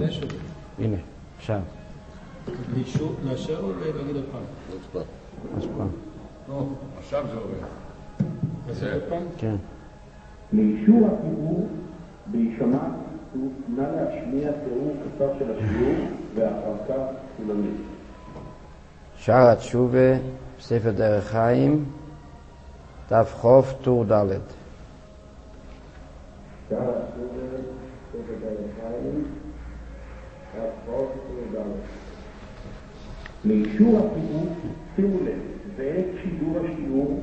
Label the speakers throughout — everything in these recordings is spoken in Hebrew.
Speaker 1: חידש את זה.
Speaker 2: הנה, עכשיו.
Speaker 1: לאשר או להגיד עוד פעם?
Speaker 2: אז פעם.
Speaker 1: לא, עכשיו זה עובד. אז עוד פעם?
Speaker 2: כן.
Speaker 3: לאישור הפירור בהישמע נא להשמיע תיאור קצר של השיעור ואחר כך תלמד.
Speaker 2: שער התשובה, ספר דרך חיים, דף חוף, טור ד'.
Speaker 3: שער התשובה, ספר דרך חיים, דף חוף, טור ד'. לאישור הפירור, שימו לב, בעת שידור השיעור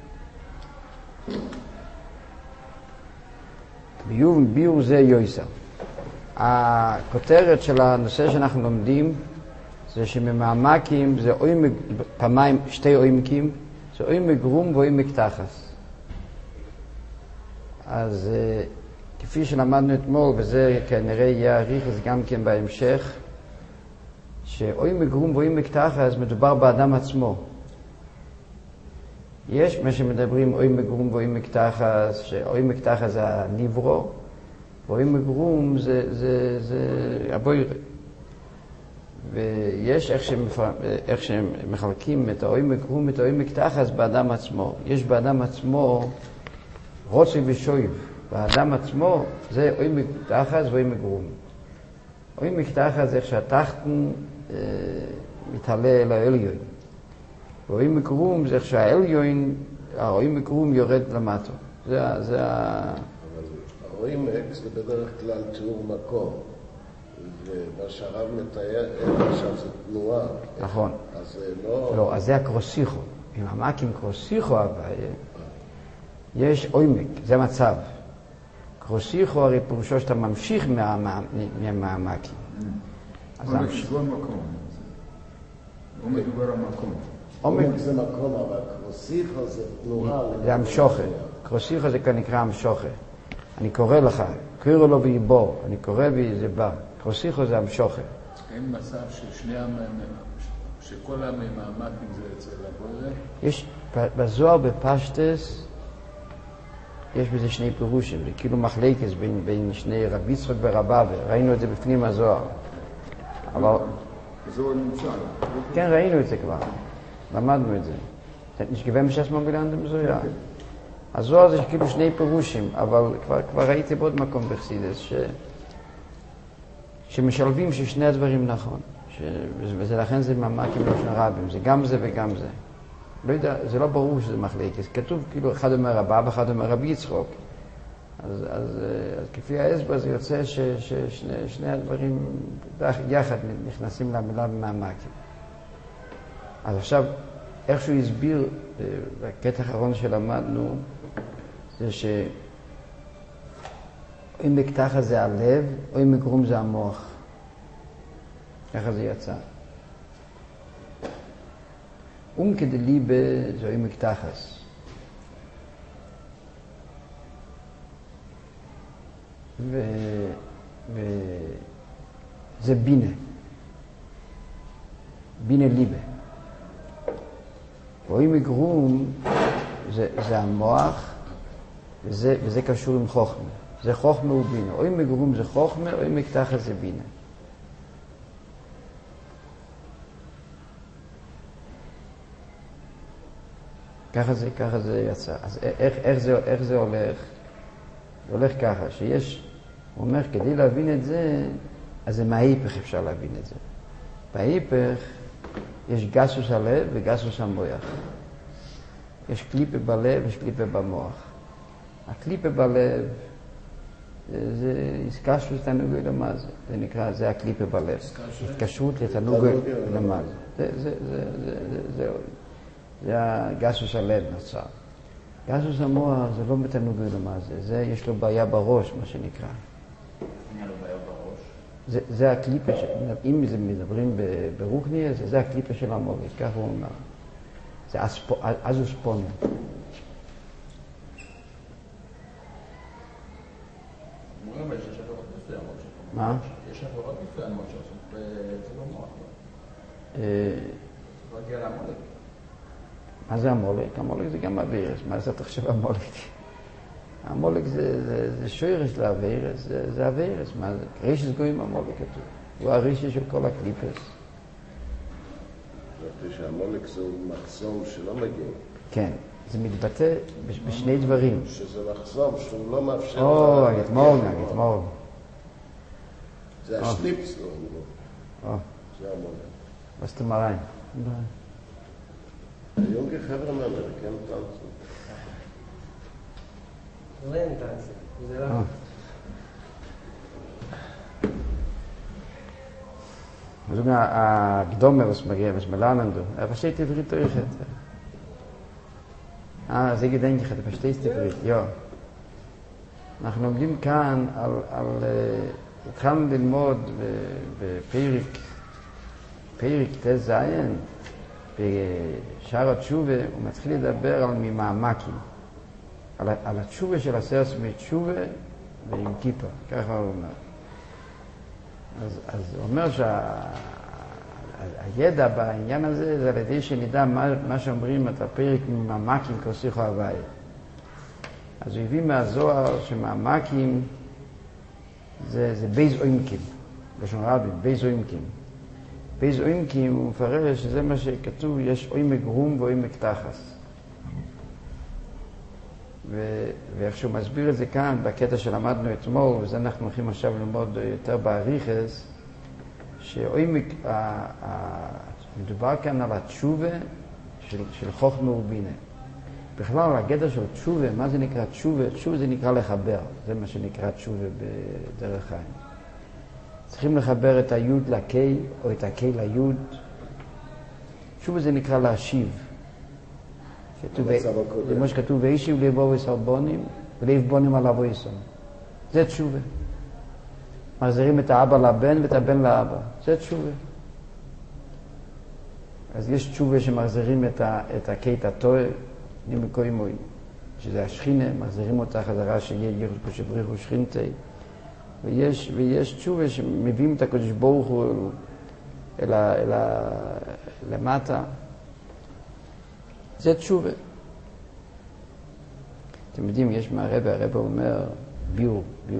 Speaker 2: ביור זה יויסר. הכותרת של הנושא שאנחנו לומדים זה שממעמקים זה פעמיים שתי עומקים, זה עומק גרום ועומק תחס. אז כפי שלמדנו אתמול, וזה כנראה יאריך אז גם כן בהמשך, שעומק גרום ועומק תחס מדובר באדם עצמו. יש מה שמדברים עומק גרום ועומק תחס, שעומק תחס זה הניברו, ועומק גרום זה הבוירה. ויש איך שהם מחלקים את העומק גרום ואת העומק תחס באדם עצמו. יש באדם עצמו רוצי ושויב. באדם עצמו זה עומק תחס ועומק גרום. עומק תחס זה איך שהתחתן מתעלה אל העליון. ועומק גרום זה איך שהעליון, העומק גרום יורד למטו. זה
Speaker 4: העומק זה בדרך כלל תיאור מקום. ומה שהרב מתאר, עכשיו זה תנועה.
Speaker 2: נכון.
Speaker 4: אז זה לא...
Speaker 2: לא, אז זה הקרוסיכו. אם המקים קרוסיכו הבעיה, יש עומק, זה מצב. קרוסיכו הרי פירושו שאתה ממשיך מהמקים.
Speaker 1: עומק זה מקום. עומק דבר המקום.
Speaker 4: עומק זה מקום, אבל קרוסיכו זה תנועה.
Speaker 2: זה המשוכה. קרוסיכו זה כנקרא המשוכה. אני קורא לך, קורא לו ויבור, אני קורא וזה בא. קרוסיכו זה המשוכה.
Speaker 1: אין מצב שכל המעמקים זה אצל הבוירה?
Speaker 2: יש, בזוהר בפשטס, יש בזה שני פירושים, זה כאילו מחלקת בין שני רבי יצחק ורבא, ראינו את זה בפנים הזוהר. אבל...
Speaker 1: הזוהר נמצא.
Speaker 2: כן, ראינו את זה כבר, למדנו את זה. נשגבם שס מובילנדם בזוהר. הזוהר זה כאילו שני פירושים, אבל כבר ראיתי בעוד מקום בחסידס, שמשלבים ששני הדברים נכון, וזה לכן זה ממקים לשון רבים, זה גם זה וגם זה. לא יודע, זה לא ברור שזה מחלקת, כתוב כאילו אחד אומר רבא ואחד אומר רבי יצחוק. אז כפי ההסבר זה יוצא ששני הדברים יחד נכנסים למילה ממקים. אז עכשיו, איך שהוא הסביר, בקטע האחרון שלמדנו, זה עומק תחת זה הלב, עומק גרום זה המוח. ככה זה יצא. כדליבה זה עומק תחס. וזה בינה. בינה ליבה. עומק גרום זה המוח, וזה קשור עם חוכמה. זה חוכמה ובינה. עומק גרום זה חוכמה, עומק תחת זה בינה. ככה זה יצא. אז איך זה הולך? זה הולך ככה, שיש, הוא אומר, כדי להבין את זה, אז זה מההיפך אפשר להבין את זה. בהיפך יש גסוס הלב וגסוס המוח. יש קליפה בלב ויש קליפה במוח. הקליפה בלב זה התקשרות לתענוג למעלה. זה נקרא, זה הקליפה בלב. התקשרות לתענוג למעלה. זה הגסוס הלב נוצר. גסוס המוח זה לא בתענוג למעלה. זה יש לו בעיה בראש, מה שנקרא.
Speaker 1: אין לו בעיה בראש?
Speaker 2: זה הקליפה, אם מדברים ברוחניה, זה הקליפה של המוריד, כך הוא אומר. זה אזוספונה.
Speaker 1: אומרים, יש עבירות מסוימות שלו.
Speaker 2: מה?
Speaker 1: יש עבירות מסוימות שלו, זה לא מוח. זה לא הגיע למולק.
Speaker 2: מה זה המולק? המולק זה גם אוויר. מה זה תחשב המולק? המולק זה שורש לעבירס, זה עבירס. מה זה? רישס גויים המולק כתוב. הוא הרישס של כל הקליפס.
Speaker 4: חשבתי שהמולק זה מחסום שלא מגיע.
Speaker 2: כן, זה מתבטא בשני דברים.
Speaker 4: שזה מחסום שהוא לא מאפשר...
Speaker 2: גתמור.
Speaker 4: זה השליפס, לא? זה המולק.
Speaker 2: Was du mal rein?
Speaker 4: junge חבר'ה מאמריקאים טאנסים.
Speaker 5: אין טאנסים. זה לא...
Speaker 2: Also הגדומר, was wir lernen, versteht die Brit euch jetzt? זה gedenke ich, אתה verstehst die Brit, ja. אנחנו לומדים כאן על... התחלנו ללמוד בפרק תזיין, בשער התשובה, הוא מתחיל לדבר על ממעמקים, על התשובה של הסרס מתשובה ועם כיפה, ככה הוא אומר. אז הוא אומר שהידע בעניין הזה זה על ידי שנדע מה שאומרים את הפרק ממעמקים כוסיכו הוואי. אז הוא הביא מהזוהר שמעמקים זה בייז אוימקים, לשון רבים, בייז אוימקים. בייז אוימקים הוא מפרש שזה מה שכתוב, יש אוימק רום ואוימק תחס. ואיך שהוא מסביר את זה כאן, בקטע שלמדנו אתמול, וזה אנחנו הולכים עכשיו ללמוד יותר בעריכס, שאוימק, מדובר כאן על התשובה של חוכמה ובינה. בכלל, הגדר של תשובה, מה זה נקרא תשובה? תשובה זה נקרא לחבר, זה מה שנקרא תשובה בדרך חיים. צריכים לחבר את היוד לקי, או את הקי ליוד. תשובה זה נקרא להשיב. זה מה שכתוב, ואישיב ליבו וסרבונים, וליב בונים על אבו יסון. זה תשובה. מחזירים את האבא לבן ואת הבן לאבא. זה תשובה. אז יש תשובה שמחזירים את הקי תתוה, נמקוי מוי, שזה השכינה, מחזירים אותה חזרה שיהיה ייחוד כשבריחו שכינתי. ויש תשובה שמביאים את הקדוש ברוך הוא למטה. זה תשובה. אתם יודעים, יש הרב אומר, ביור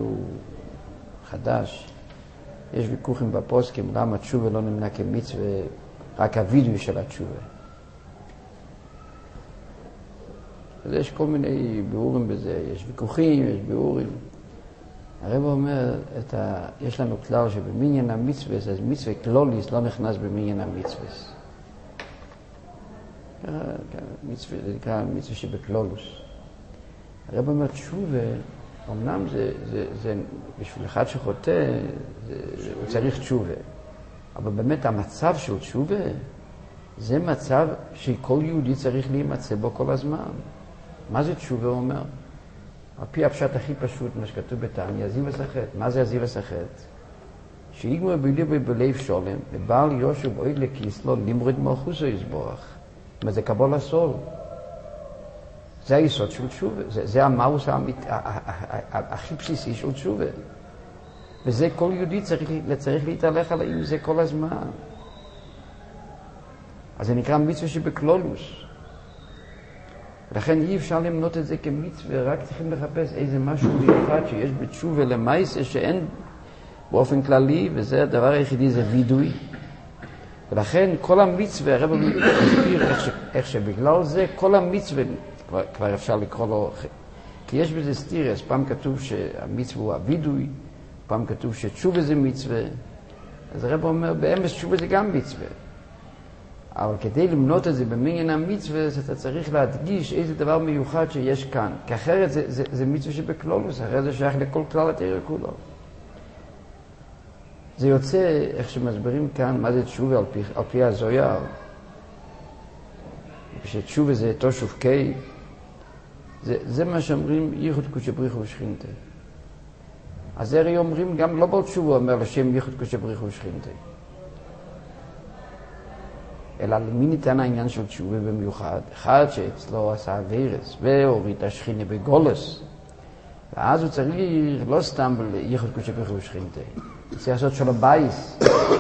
Speaker 2: חדש, יש ויכוחים בפוסקים, למה תשובה לא נמנה כמצווה, רק הווידוי של התשובה. אז יש כל מיני ביאורים בזה, יש ויכוחים, יש ביאורים. הרב אומר, יש לנו כלל שבמניין המצווה, אז מצווה כלוליס לא נכנס במניין המצווה. זה נקרא מצווה שבכלולוס. הרב אומר, תשובה, אמנם זה בשביל אחד שחוטא, הוא צריך תשובה. אבל באמת המצב של תשובה, זה מצב שכל יהודי צריך להימצא בו כל הזמן. מה זה תשובה, הוא אומר? על פי הפשט הכי פשוט, מה שכתוב בתניא, עזיב וסחט. מה זה עזיב וסחט? שיגמר בליבו בלב שולם, ובעל יושב אוי לכיסלו, למרד מלכוסו יסבורך. מה זה קבול הסול. זה היסוד של תשובה. זה המאוס הכי בסיסי של תשובה. וזה כל יהודי צריך להתהלך עליהם זה כל הזמן. אז זה נקרא מצווה שבכלולוס. לכן אי אפשר למנות את זה כמצווה, רק צריכים לחפש איזה משהו מיוחד שיש בתשובה למעשה שאין באופן כללי, וזה הדבר היחידי, זה וידוי. ולכן כל המצווה, הרב מסביר איך שבגלל זה כל המצווה, כבר אפשר לקרוא לו, כי יש בזה סטירס, פעם כתוב שהמצווה הוא הוידוי, פעם כתוב שתשובה זה מצווה, אז הרב אומר, באמס תשובה זה גם מצווה. אבל כדי למנות את זה במניין המצווה, אתה צריך להדגיש איזה דבר מיוחד שיש כאן. כי אחרת זה מצווה שבכלולוס, אחרת זה שייך לכל כלל התורה כולו. זה יוצא, איך שמסברים כאן, מה זה תשובה על פי הזויר. שתשובה זה תושוב קי, זה מה שאומרים ייחוד כשבריחו ושכינתי. אז הרי אומרים גם לא בתשובה אומר לשם ייחוד כשבריחו ושכינתי. אלא למי ניתן העניין של תשובה במיוחד? אחד שאצלו עשה וירס והוריד השכינה בגולס, ואז הוא צריך לא סתם ייחוד כשבריחו ושכינתי. הוא צריך לעשות שלום בייס.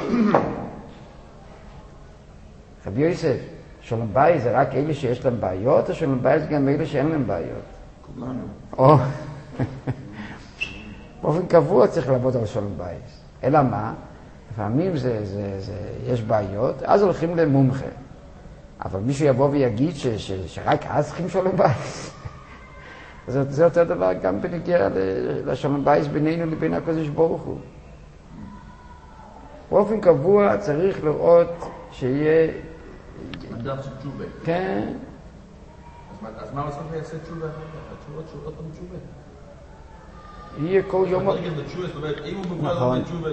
Speaker 2: רבי יוסף, שלום בייס זה רק אלה שיש להם בעיות, או שלום בייס גם אלה שאין להם בעיות?
Speaker 1: כולנו.
Speaker 2: באופן קבוע צריך לעבוד על שלום בית. אלא מה? לפעמים יש בעיות, אז הולכים למומחה. אבל מישהו יבוא ויגיד שרק אז צריכים שלום בית. זה אותו דבר גם בנגיע לשלום בית בינינו לבין הקדוש ברוך הוא. באופן קבוע צריך לראות שיהיה...
Speaker 1: מדף של תשובה.
Speaker 2: כן.
Speaker 1: אז מה בסוף יעשה תשובה? התשובות שהוא עוד פעם תשובה.
Speaker 2: יהיה כל יום...
Speaker 1: זאת אומרת, אם הוא מוגבל
Speaker 2: נכון,
Speaker 1: בתשובה,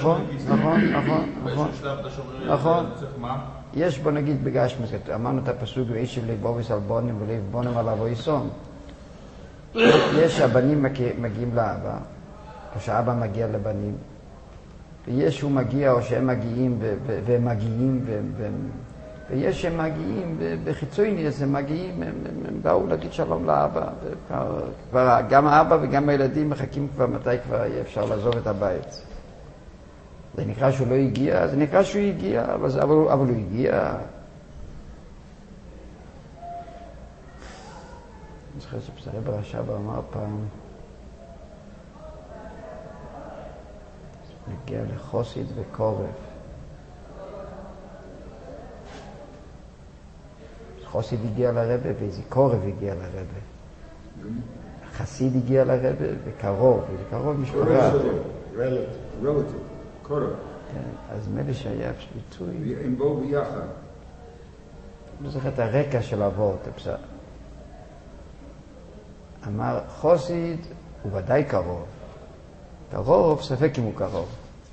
Speaker 2: נכון. יש בוא נגיד בגשמי, אמרנו את הפסוק ואישיב לבוביס על בונים ולב בונים על אבו יסום. יש הבנים מגיעים לאבא, או שהאבא מגיע לבנים, ויש שהוא מגיע או שהם מגיעים והם מגיעים, ויש שהם מגיעים בחיצוני, אז הם מגיעים, הם באו להגיד שלום לאבא, כבר גם האבא וגם הילדים מחכים כבר מתי כבר יהיה אפשר לעזוב את הבית. זה נקרא שהוא לא הגיע, זה נקרא שהוא הגיע, אבל הוא הגיע. אני זוכר שפסרי ברשבא אמר פעם, נגיע לחוסית וקורב. חוסית הגיע לרבא ואיזה קורב הגיע לרבא. חסיד הגיע לרבא וקרוב, וזה קרוב משפחה.
Speaker 6: רלטיב, קורב.
Speaker 2: כן, אז מלי שהיה ביטוי.
Speaker 6: הם באו ביחד.
Speaker 2: אני זוכר את הרקע של אבות, הפסק. אמר, חוסיד הוא ודאי קרוב. קרוב, ספק אם הוא קרוב.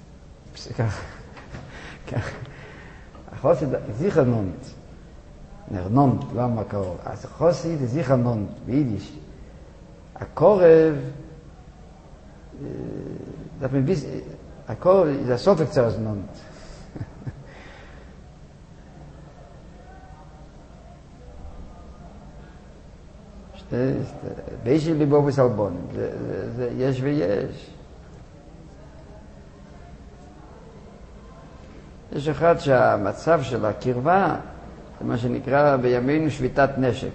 Speaker 2: החוסיד, זיכר נונט. נרנונט, לא אמר קרוב. אז חוסיד זה זיכר נונט, ביידיש. הקורב, הקורב זה הסופק צרס נונט. באישי ליבו בסלבונים, זה יש ויש. יש אחד שהמצב של הקרבה, זה מה שנקרא בימינו שביתת נשק.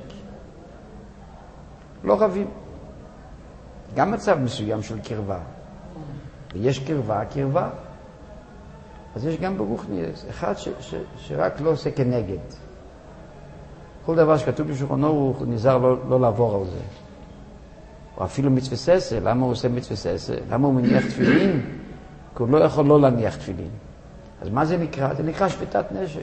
Speaker 2: לא רבים. גם מצב מסוים של קרבה. ויש קרבה. אז יש גם ברוחניאס, אחד שרק לא עושה כנגד. כל דבר שכתוב בשולחן ערוך הוא נזהר לא לעבור על זה. או אפילו מצווה ססה, למה הוא עושה מצווה ססה? למה הוא מניח תפילין? כי הוא לא יכול לא להניח תפילין. אז מה זה נקרא? זה נקרא שביתת נשק.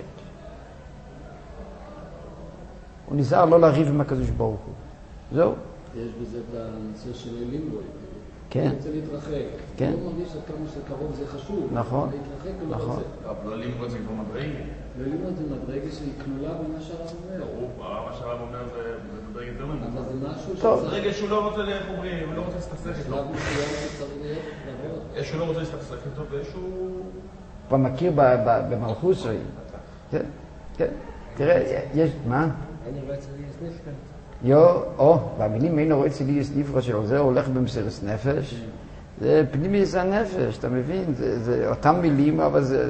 Speaker 2: הוא נזהר לא לריב עם הקדוש ברוך הוא. זהו.
Speaker 7: יש בזה את הנושא של לימבוי.
Speaker 2: כן.
Speaker 7: הוא רוצה להתרחק.
Speaker 2: כן.
Speaker 7: הוא מרגיש כמה שקרוב זה חשוב.
Speaker 2: נכון.
Speaker 7: להתרחק הוא לא
Speaker 2: נכון.
Speaker 7: רוצה.
Speaker 1: לא לימבוי זה כבר מדרגה.
Speaker 7: לא לימבוי זה מדרגה שהיא כלולה במה שהרב אומר.
Speaker 1: מה שהרב אומר זה מדרגה יותר נמוכה.
Speaker 7: אבל זה משהו
Speaker 2: טוב.
Speaker 1: זה רגע שהוא לא רוצה לאיך אומרים, הוא לא רוצה להסתכסך איתו.
Speaker 7: שלב מסוים שצריך לעבוד.
Speaker 1: יש שהוא לא רוצה להסתכסך איתו ויש שהוא...
Speaker 2: כבר מכיר במלכוסוי. כן, כן. תראה, יש, מה?
Speaker 5: אני רואה אצלי סניף כאן.
Speaker 2: במילים אין רואה אצלי נפרד של זה הולך במסירת נפש. זה פנימי הנפש, אתה מבין? זה אותם מילים, אבל זה...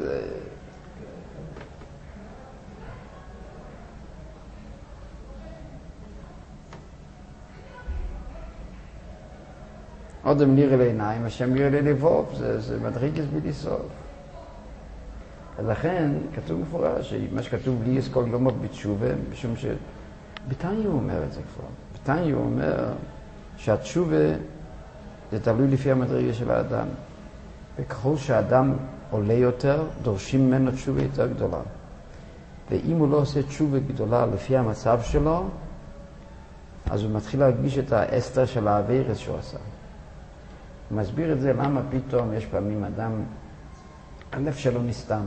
Speaker 2: אודם נראה לעיניים, השם נראה ללבוב, זה מדרגס בלי סוף. אז לכן כתוב מפורש, מה שכתוב לי יש כל יום בתשובה, משום שבתניא הוא אומר את זה כבר. בתניא הוא אומר שהתשובה זה תלוי לפי המדרגה של האדם. וככל שהאדם עולה יותר, דורשים ממנו תשובה יותר גדולה. ואם הוא לא עושה תשובה גדולה לפי המצב שלו, אז הוא מתחיל להרגיש את האסתר של העבירת שהוא עשה. הוא מסביר את זה למה פתאום יש פעמים אדם, הלב שלו נסתם.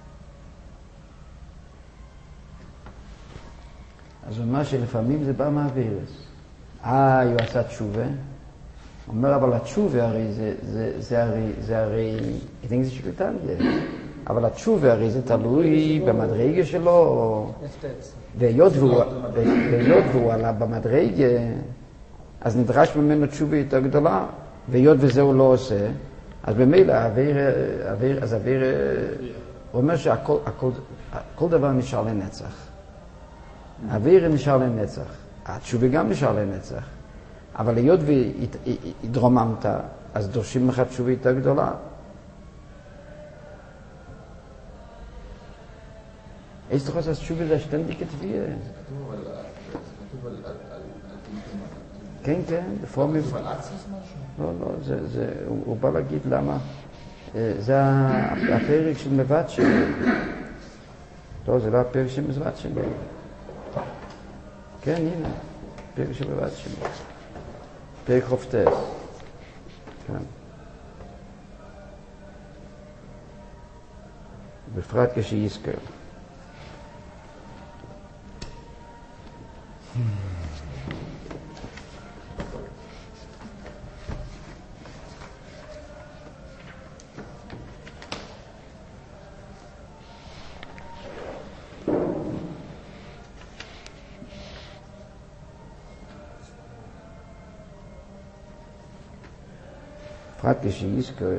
Speaker 2: אז הוא אומר שלפעמים זה בא מהווירס. הוא עשה תשובה. הוא אומר, אבל התשובה הרי זה הרי, אני חושב שזה שקלטן יש. אבל התשובה הרי זה תלוי במדרגה שלו. והיות והוא עלה במדרגה, אז נדרש ממנו תשובה יותר גדולה. והיות וזה הוא לא עושה, אז במילא הוא אומר שכל דבר נשאר לנצח. האוויר נשאר לנצח. התשובה גם נשאר לנצח. אבל היות והתרוממת, אז דורשים לך תשובה יותר גדולה. איזה תוכל לעשות תשובה זה השטנדיקה תביעה.
Speaker 1: זה כתוב על
Speaker 2: כן, כן, בפורמים.
Speaker 1: על אקסיס משהו?
Speaker 2: לא, הוא בא להגיד למה. זה הפרק של מבט שלי. לא, זה לא הפרק של מבט שלי. כן, הנה, פרק של מבט שלי. פרק חופטס. כן. בפרט כשיזכר. בפרט כשיזכר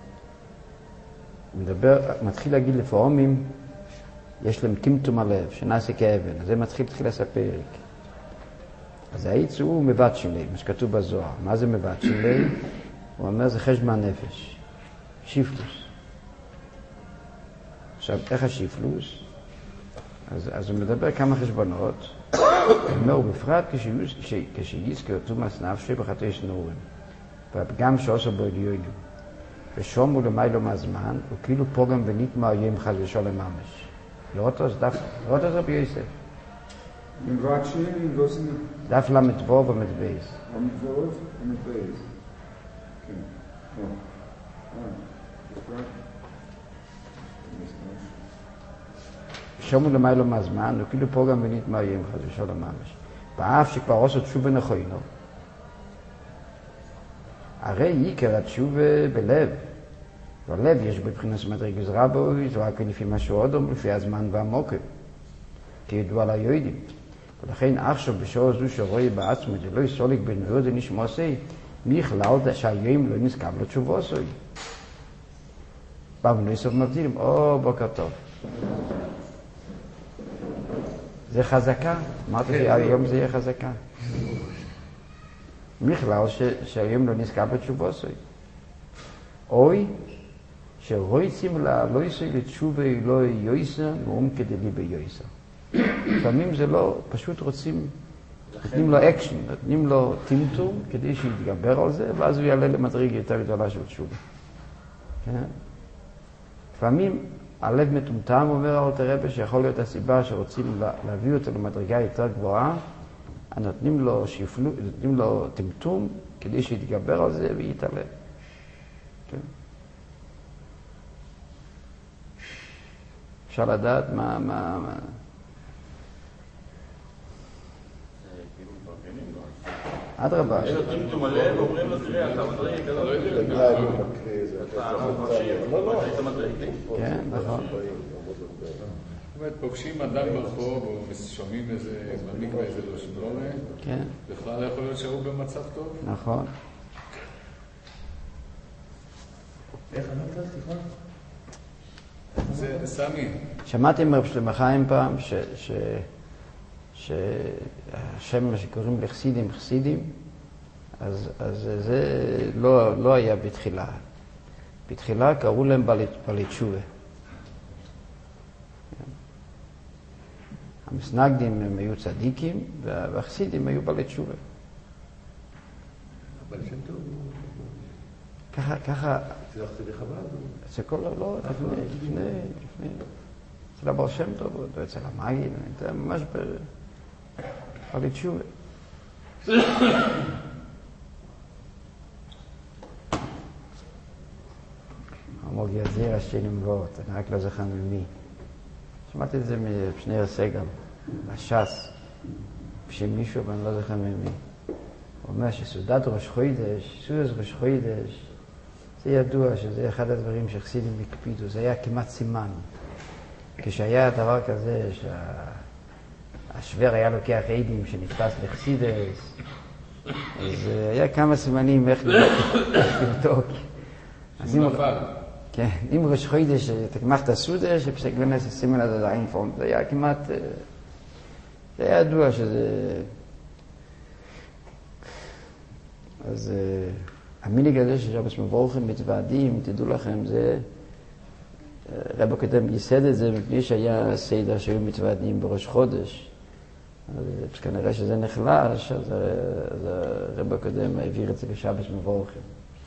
Speaker 2: מתחיל להגיד לפעמים יש להם טמטום הלב שנעשה כאבן, אז זה מתחיל הפרק. אז העץ הוא מבט שלי, מה שכתוב בזוהר. מה זה מבט שלי? הוא אומר זה חשבון נפש, שיפלוס. עכשיו, איך השיפלוס? אז הוא מדבר כמה חשבונות. הוא אומר, ובפרט כשיזכר תומאס נפשי בחטאי שנורים. והפגם שעושה בו עליונים. ושומו למיילו מהזמן, וכאילו פוגם ונתמה היום חס ושלום ממש. לראות את זה ביוסף.
Speaker 8: מבט שני, לא סינא.
Speaker 2: דף למטבוב ומטבייס.
Speaker 8: המטבוב ומטבייס. כן.
Speaker 2: שומו למיילו מהזמן, וכאילו פוגם ונתמה היום חס ושלום ממש. באף שכבר עושה תשובה נכונו, הרי עיקר התשובה בלב. בלב יש בבחינת מדרגת רבוי, זה רק לפי מה שעודום, לפי הזמן והמוקר. כידוע ליהודים. ולכן עכשיו בשעה זו שרואה בעצמו, זה לא יסוליק בין ועוד נשמוסי, מכלל שהיום לא נזכב לתשובה עשוי. באו נסוף מבדילים, בוקר טוב. זה חזקה. אמרתי שהיום זה יהיה חזקה. מכלל שהיום לא נזכר בתשובה עשוי. אוי, שרויצים לא יסוי לתשובה לא יויסה, מאום כדי לי ביויסה. לפעמים זה לא, פשוט רוצים, נותנים לו אקשן, נותנים לו טמטום כדי שיתגבר על זה, ואז הוא יעלה למדרגה יותר גדולה של תשובה. כן? לפעמים הלב מטומטם, אומר אלתר רבי, שיכול להיות הסיבה שרוצים להביא אותו למדרגה יותר גבוהה, נותנים לו טמטום כדי שיתגבר על זה ויתעלה. כן? אפשר לדעת מה... אדרבה.
Speaker 1: יש לו טמטום הלב, אומרים לו תראה, אתה מדריג, אתה לא יודע. אתה מדריג.
Speaker 2: כן, נכון.
Speaker 9: פוגשים אדם ברחוב או שומעים איזה מנהיג באיזה לא שמלורה,
Speaker 2: כן.
Speaker 9: בכלל יכול להיות שהוא במצב טוב.
Speaker 2: נכון.
Speaker 5: איך אמרת? סליחה?
Speaker 9: זה סמי.
Speaker 2: שמעתי מרב שלמה חיים פעם שהשם שקוראים לחסידים, חסידים, אז זה לא היה בתחילה. בתחילה קראו להם בעלי תשובה. המסנגדים הם היו צדיקים, והחסידים היו בעלי תשובה.
Speaker 4: אבל שם טוב.
Speaker 2: ככה...
Speaker 4: הצלחתי לחב"ד?
Speaker 2: זה כל לא, לפני. אצל הבר שם טוב, אצל המגיד, זה ממש בעלי תשובה. המוג יזיר השני מבואות, אני רק לא זוכר ממי. שמעתי את זה משני סגל, בש"ס, כשמישהו, ואני לא זוכר ממי. הוא אומר שסעודת ראש חודש, סעודת ראש חודש, זה ידוע שזה אחד הדברים שחסידים הקפידו, זה היה כמעט סימן. כשהיה דבר כזה שהשוור היה לוקח עדים שנתפס לחסידס, אז היה כמה סימנים איך לבדוק.
Speaker 9: שהוא נפל.
Speaker 2: כן, אם ראש חודש תקמח את הסעודה, שפסק לנס סימן עד עדיין פורם, זה היה כמעט, זה היה ידוע שזה... אז המיניג הזה ששבס מבורכים מתוועדים, תדעו לכם, זה רב הקודם ייסד את זה מפני שהיה סדר שהיו מתוועדים בראש חודש. אז כנראה שזה נחלש, אז הרב הקודם העביר את זה בשבס מבורכים.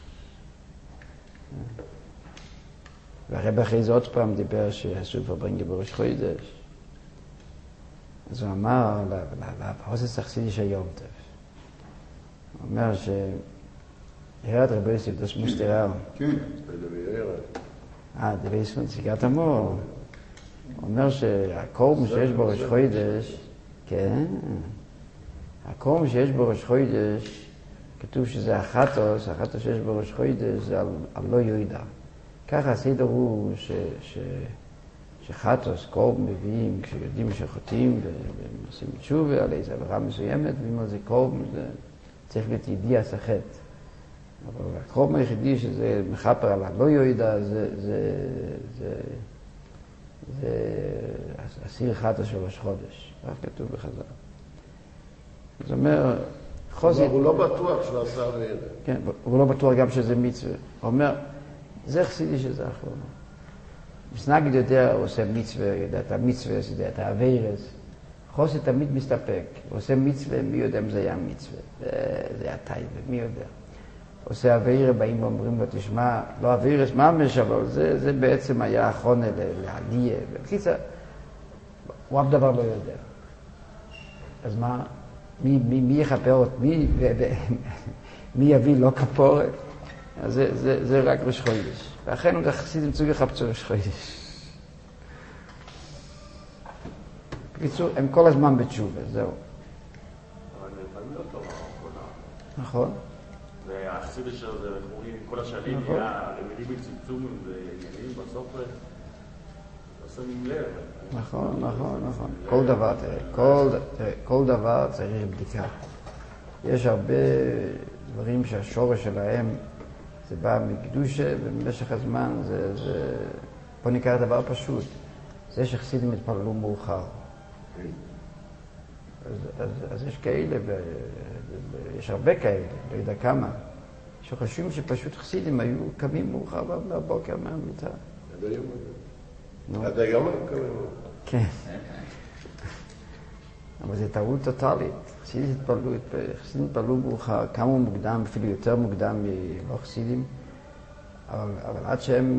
Speaker 2: והרב אחרי זה עוד פעם דיבר שעשו פברנגה בראש חודש. אז הוא אמר לפרוסס החסידי של יום טוב. הוא אומר ירד רבי יוסף דוס מוסטרר.
Speaker 4: כן,
Speaker 2: דבי יוסף נציגת המור. הוא אומר שהקורם שיש בו ראש חודש, כן, הקורם שיש בו ראש חודש, כתוב שזה החטוס שיש בו ראש חודש זה על לא יוידע. ככה הסדר הוא שחטוס, קורבן מביאים כשיודעים שחוטאים ועושים תשובה על איזו עבירה מסוימת, ואם על זה קורבן זה צריך להיות ידיע סחט. אבל הקורבן היחידי שזה מחפר על הלא יוידע זה אסיר חטוס של ראש חודש. כך כתוב בחז"ל. זאת אומרת, חוזית...
Speaker 4: הוא לא בטוח שהוא עשה עבירה.
Speaker 2: כן, הוא לא בטוח גם שזה מצווה. הוא אומר, זה חסידי שזה אחרונה. מסנגד יודע, הוא עושה מצווה, יודע את המצווה, יודע את העבירס. חוסי תמיד מסתפק. הוא עושה מצווה, מי יודע אם זה היה מצווה. זה היה טייבה, מי יודע. עושה עבירה, באים ואומרים לו, תשמע, לא עבירס ממש, אבל זה בעצם היה אחרונה לעלייה. בקיצה, הוא אף דבר לא יודע. אז מה, מי יכפר מי יביא לא כפורת? אז זה רק ראש חודש. ואכן הוא חסידים צוגי חפצו ראש חודש. בקיצור, הם כל הזמן בתשובה, זהו.
Speaker 10: אבל לפעמים לא טוב,
Speaker 2: נכון.
Speaker 10: והחסיד של זה, רואים, כל השנים היה למדים בצמצום ועניינים, בסוף עושים לב.
Speaker 2: נכון. כל דבר, כל דבר צריך בדיקה. יש הרבה דברים שהשורש שלהם זה בא מקדושה, ובמשך הזמן פה נקרא דבר פשוט. זה שחסידים התפללו מאוחר. אז יש כאלה, יש הרבה כאלה, לא יודע כמה, שחושבים שפשוט חסידים היו קמים מאוחר בבוקר מהמיטה.
Speaker 4: עד היום הם קמים מאוחר.
Speaker 2: כן. אבל זה טעות טוטלית. חסידים התפללו מאוחר, קמו מוקדם, אפילו יותר מוקדם מלא חסידים, אבל עד שהם...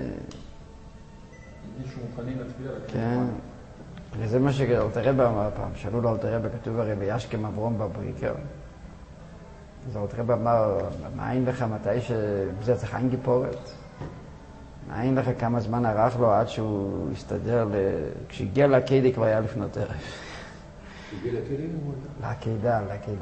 Speaker 1: מישהו מוכנים לתפילה.
Speaker 2: כן. וזה מה שאלתר רבי אמר פעם, שאלו לו אלתר רבי, כתוב הרי בישכם אברום בבריקר. אז אלתר רבי אמר, מה אין לך מתי שזה צריך אין גיפורת? מה אין לך כמה זמן ערך לו עד שהוא הסתדר, כשהגיע לעקידה כבר היה לפנות ערב.
Speaker 1: הגיע
Speaker 2: לעקידה.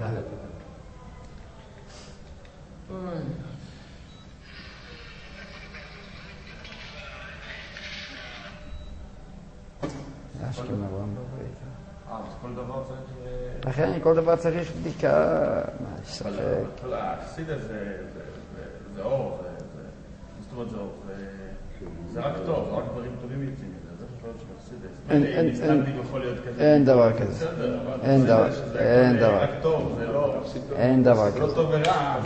Speaker 2: ישכם אברום בבריקר.
Speaker 1: אז כל דבר צריך...
Speaker 2: לכן כל דבר צריך בדיקה, מה, יש ספק.
Speaker 1: כל החסיד הזה, זה אור, זאת אומרת זה אור, זה רק טוב, רק דברים טובים יוצאים מזה, זה חשוב של חסיד.
Speaker 2: אין דבר כזה. אין דבר כזה.
Speaker 1: רק טוב, זה לא...
Speaker 2: אין דבר כזה.
Speaker 1: זה לא טוב ורע,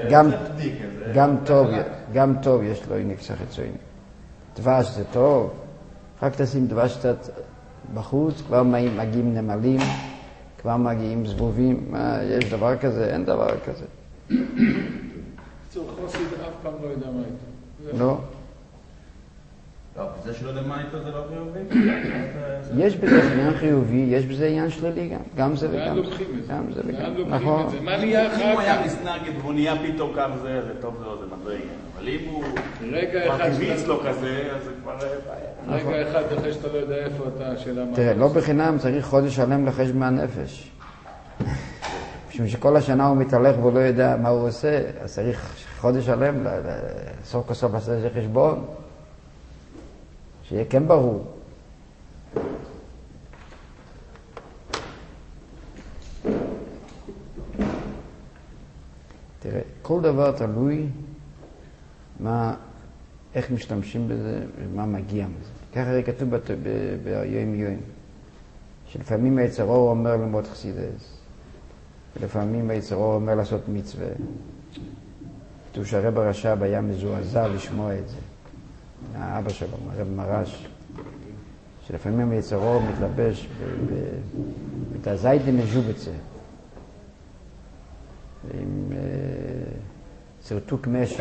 Speaker 2: גם טוב יש לו אינקס החיצוני. דבש זה טוב, רק תשים דבש קצת בחוץ, כבר מגיעים נמלים, כבר מגיעים זבובים, מה, יש דבר כזה? אין דבר כזה.
Speaker 7: בקיצור, חסיד אף פעם לא יודע מה איתו.
Speaker 2: לא.
Speaker 1: לא, זה שלא יודע מה איתו זה לא חיובי?
Speaker 2: יש בזה עניין חיובי, יש בזה עניין שלילי גם. גם זה וגם זה. נכון.
Speaker 7: מה נהיה אחר כך?
Speaker 10: אם הוא היה מסנגד והוא נהיה פתאום כך זה טוב זה מדרגה. אבל אם הוא מרגיץ לו כזה, אז זה כבר בעיה.
Speaker 7: רגע אחד אחרי שאתה לא יודע איפה אתה, שאלה מה...
Speaker 2: תראה, לא בחינם צריך חודש שלם לחש מהנפש. משום שכל השנה הוא מתהלך והוא לא יודע מה הוא עושה, אז צריך חודש שלם, סוף כל סוף לעשות איזה חשבון. שיהיה כן ברור. תראה, כל דבר תלוי איך משתמשים בזה ומה מגיע מזה. ככה הרי כתוב ביום, שלפעמים היצר אור אומר ללמוד חסידות, ולפעמים היצר אור אומר לעשות מצווה, כתוב שהרב הרש"ב היה מזועזע לשמוע את זה. האבא שלו, הרב מרש, שלפעמים יצרו מתלבש את הזיידה מז'ובצה, עם סרטוק משי.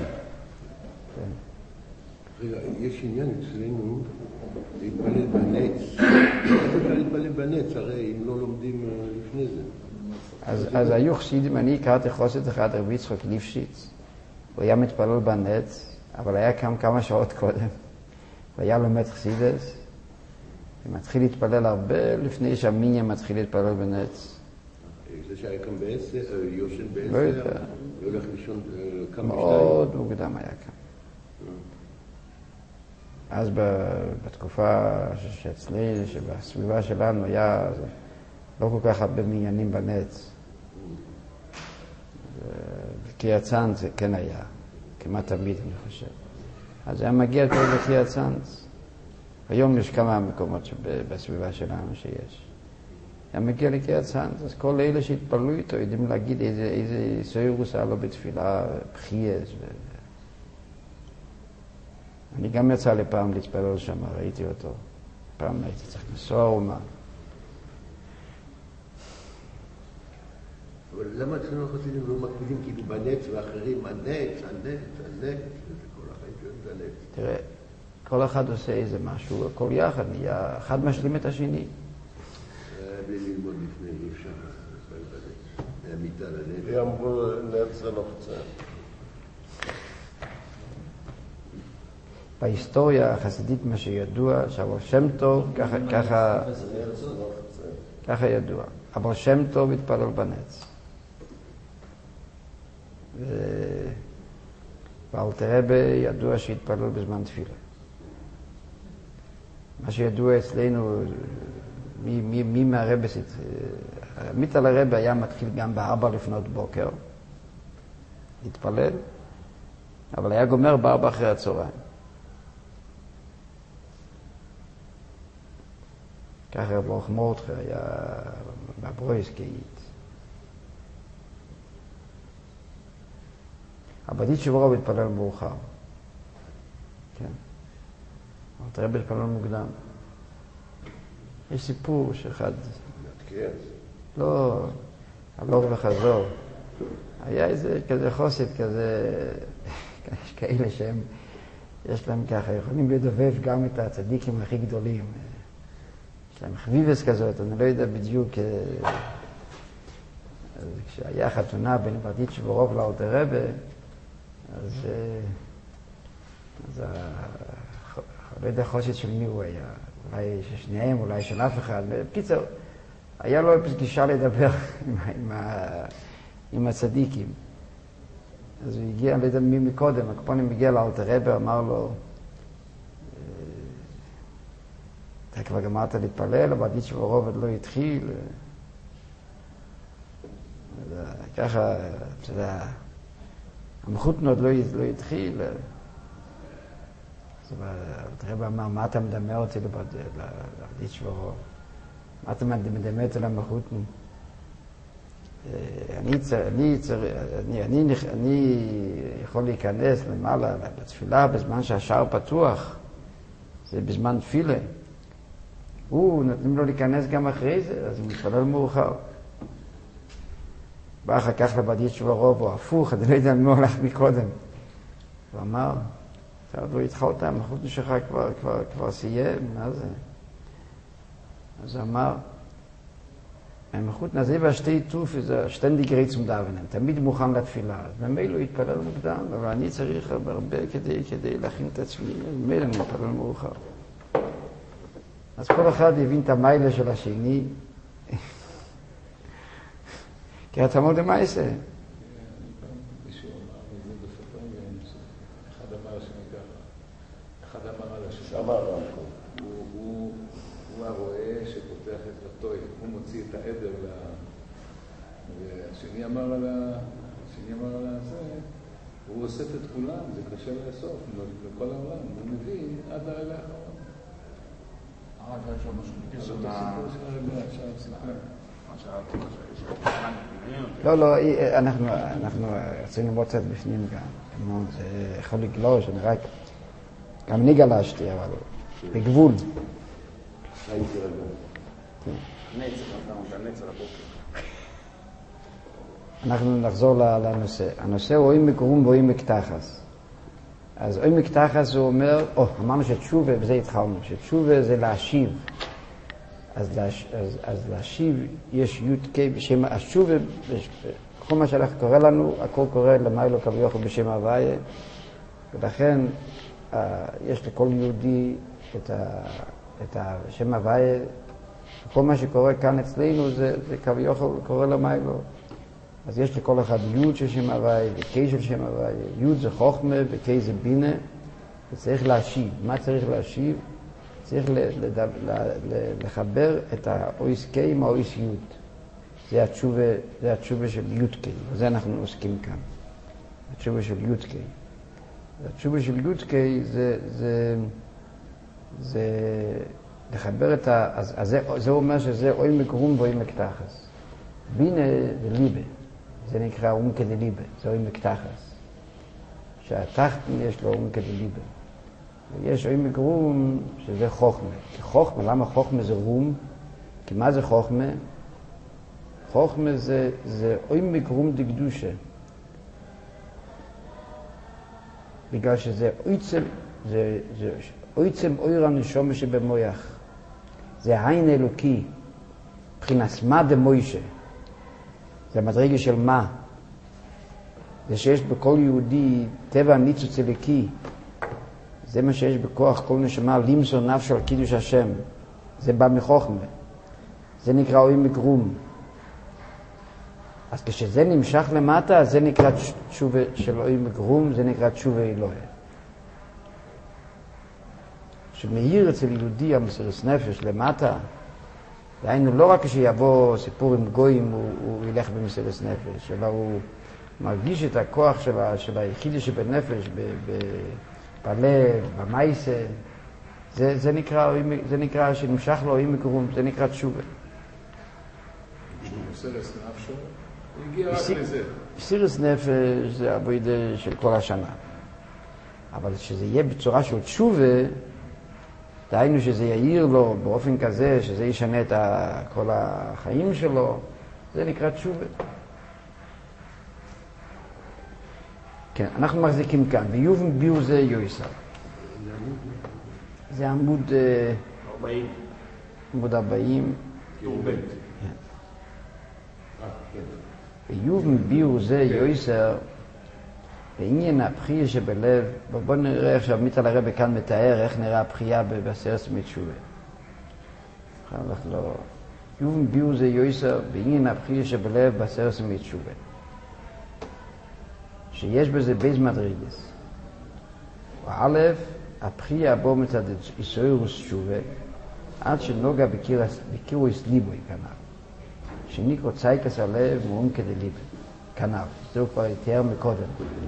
Speaker 4: רגע, יש עניין אצלנו להתפלל בנץ. אפשר להתפלל בנץ, הרי אם לא לומדים לפני זה.
Speaker 2: אז היו חסידים, אני הכרתי חוסד אחד, רבי יצחק ליפשיץ. הוא היה מתפלל בנץ, אבל היה קם כמה שעות קודם. והיה לומד חסידס, ומתחיל להתפלל הרבה לפני שהמיניה מתחיל להתפלל בנץ.
Speaker 4: זה שהיה קם בעשר, יושן בעשר,
Speaker 2: לא יודע.
Speaker 4: והולך לישון, קם
Speaker 2: מאוד מוקדם היה קם. אז בתקופה שאצלי, שבסביבה שלנו היה לא כל כך הרבה מניינים בנץ. בקריית צאנז זה כן היה, כמעט תמיד אני חושב. אז היה מגיע טוב בקריית צאנז. היום יש כמה מקומות בסביבה שלנו שיש. היה מגיע לקריית צאנז, אז כל אלה שהתפללו איתו יודעים להגיד איזה סוירוס היה לו בתפילה, בחייס. אני גם יצא לפעם להתפלל שם, ראיתי אותו. פעם הייתי צריך לנסוע או מה.
Speaker 4: אבל למה אצלנו החסידים לא מקפידים כאילו בנץ ואחרים, הנץ, כל החיים שלהם זה הנץ.
Speaker 2: תראה, כל אחד עושה איזה משהו, הכל יחד, אחד משלים את השני.
Speaker 4: בלי ללמוד לפני, אי אפשר להתפלל בנץ. מהמיטה לנץ.
Speaker 6: לי אמרו נץ זה לוחצה.
Speaker 2: בהיסטוריה החסידית מה שידוע, שהבר שם טוב, ככה ידוע. הבר שם טוב התפלל בנץ. ואלתר רבי ידוע שהתפלל בזמן תפילה. מה שידוע אצלנו, מי מהרבי, עמית על הרבי היה מתחיל גם ב4 לפנות בוקר, להתפלל, אבל היה גומר ב4 אחרי הצהריים. ככה רב ברוך מורדכי היה בברויסקאית. הבדית שברוב התפלל מאוחר. כן. אבל תראה בתפלל מוקדם. יש סיפור שאחד...
Speaker 6: כן.
Speaker 2: לא, הלוך וחזור. היה איזה כזה חוסד כזה, יש כאלה שהם, יש להם ככה, יכולים לדובב גם את הצדיקים הכי גדולים. יש להם חביבס כזאת, אני לא יודע בדיוק. כשהיה חתונה בין ברדית שברוב לאלתר רבי, אז לא יודע חושד של מי הוא היה, אולי ששניהם, אולי של אף אחד. בקיצור, היה לו פגישה לדבר עם הצדיקים. אז הוא הגיע, לא יודע מי מקודם, הקופונים הגיע לאלתר רבי, אמר לו, אתה כבר גמרת להתפלל, ברדית שברוב עוד לא התחיל. ככה, אתה יודע, המחותנו עוד לא התחיל. אז הרב אמר, מה אתה מדמה אותי לברדית שברוב? מה אתה מדמה אותי למחותנו? אני יכול להיכנס למעלה לתפילה בזמן שהשער פתוח. זה בזמן תפילה. הוא נותנים לו להיכנס גם אחרי זה, אז הוא מתפלל מאוחר. בא אחר כך לברדית שברוב, או הפוך, אני לא יודע מי הולך מקודם. הוא אמר, אתה עוד לא התחלת, המחותנו שלך כבר סיים, מה זה? אז הוא אמר, המחותנו הזה והשתי טוף, זה שטנדיג ריץ מדוונן, תמיד מוכן לתפילה. אז במילא הוא התפלל מוקדם, אבל אני צריך הרבה כדי להכין את עצמי, במילא אני מתפלל מאוחר. אז כל אחד הבין את המיילה של השני, כי אתה מאוד מה יעשה?
Speaker 9: מישהו אמר את זה בפוטונגן, אחד אמר שאני ככה, אחד אמר על השני. הוא הרואה שפותח את הטוי, הוא מוציא את העדר, והשני אמר על זה, הוא אוסף את כולם, זה קשה לאסוף, בכל העולם, הוא מבין עד הרגע האחרון.
Speaker 1: יש לו משהו בקשר
Speaker 9: הסיפור של הרגע, עכשיו סיפור.
Speaker 10: שאלתי, יש פה כמה נתונים?
Speaker 2: לא, אנחנו רצינו ללמוד קצת בפנים גם. זה יכול לגלוש, אני רק... גם אני גלשתי, אבל בגבול.
Speaker 4: הייתי רגע.
Speaker 10: נצר, אתה נצר הבוקר.
Speaker 2: אנחנו נחזור לנושא. הנושא הוא אוים מקרום ואוים מקתחס. אז אוים מקתחס הוא אומר, אמרנו שתשובה, וזה התחלנו, שתשובה זה להשיב. אז להשיב יש י' בשם, התשובה, כל מה שהלך קורא לנו, הכל קורא למיילו כביכול בשם הוויה, ולכן יש לכל יהודי את השם הוויה, כל מה שקורה כאן אצלנו זה כביכול קורא למיילו. אז יש לכל אחד י' של שם הוויה וקי של שם הוויה. י' זה חוכמה וקי זה בינה, וצריך להשיב. מה צריך להשיב? צריך לחבר את האויס קי עם האויס י'. זה התשובה של י' קי, וזה אנחנו עוסקים כאן. התשובה של י' קי. התשובה של י' קי זה לחבר את אז זה אומר שזה אוי מקרום ואוי מקתחס. בינה זה ליבה. זה נקרא אומקה דליבה, זה אוי מקתחס. שהתחתן יש לו אומקה דליבה. ויש אוי מקרום שזה חוכמה. חוכמה, למה חוכמה זה רום? כי מה זה חוכמה? חוכמה זה אוי מקרום דקדושה. בגלל שזה אויצם אויר הנשום שבמויח. זה העין אלוקי. מבחינת מה דמוישה. זה המדרגה של מה. זה שיש בכל יהודי טבע ניצוץ אלוקי. זה מה שיש בכוח כל נשמה למסור נפש על קידוש השם. זה בא מחוכמה. זה נקרא אוי מקרום. אז כשזה נמשך למטה, זה נקרא תשובה של אוי מקרום, זה נקרא תשובה אלוהי. שמאיר אצל יהודי המסירות נפש למטה, דהיינו לא רק כשיבוא סיפור עם גויים הוא ילך במסירות נפש, אלא הוא מרגיש את הכוח של היחידי שבנפש, בלב, במייסה. זה נקרא שנמשך לו אוי מקרום, זה נקרא תשובה.
Speaker 9: מסירות נפשו, הוא הגיע רק לזה.
Speaker 2: מסירות נפש זה עבודה של כל השנה. אבל שזה יהיה בצורה של תשובה, דהיינו שזה יאיר לו באופן כזה, שזה ישנה את כל החיים שלו, זה נקרא תשובה. כן, אנחנו מחזיקים כאן, ויובן ביור זה יויסר. זה עמוד
Speaker 10: 40.
Speaker 2: עמוד 40.
Speaker 10: תורבט.
Speaker 2: ויובן ביור זה יויסר, בעניין הבחייה שבלב, בואו נראה עכשיו מיטל הרב כאן מתאר איך נראה הבחייה בעשרת מתשובה. יובן ביור זה יויסר, בעניין הבחייה שבלב בעשרת מתשובה. שיש בזה בייז מדרגס. א', הבחייה בו מצד איסוירוס תשובה, עד שנוגע בקירויס ליבוי כנב. שניקרו צייקס הלב מום כדי ליבה. כנב. זהו כבר יתאר מקודם.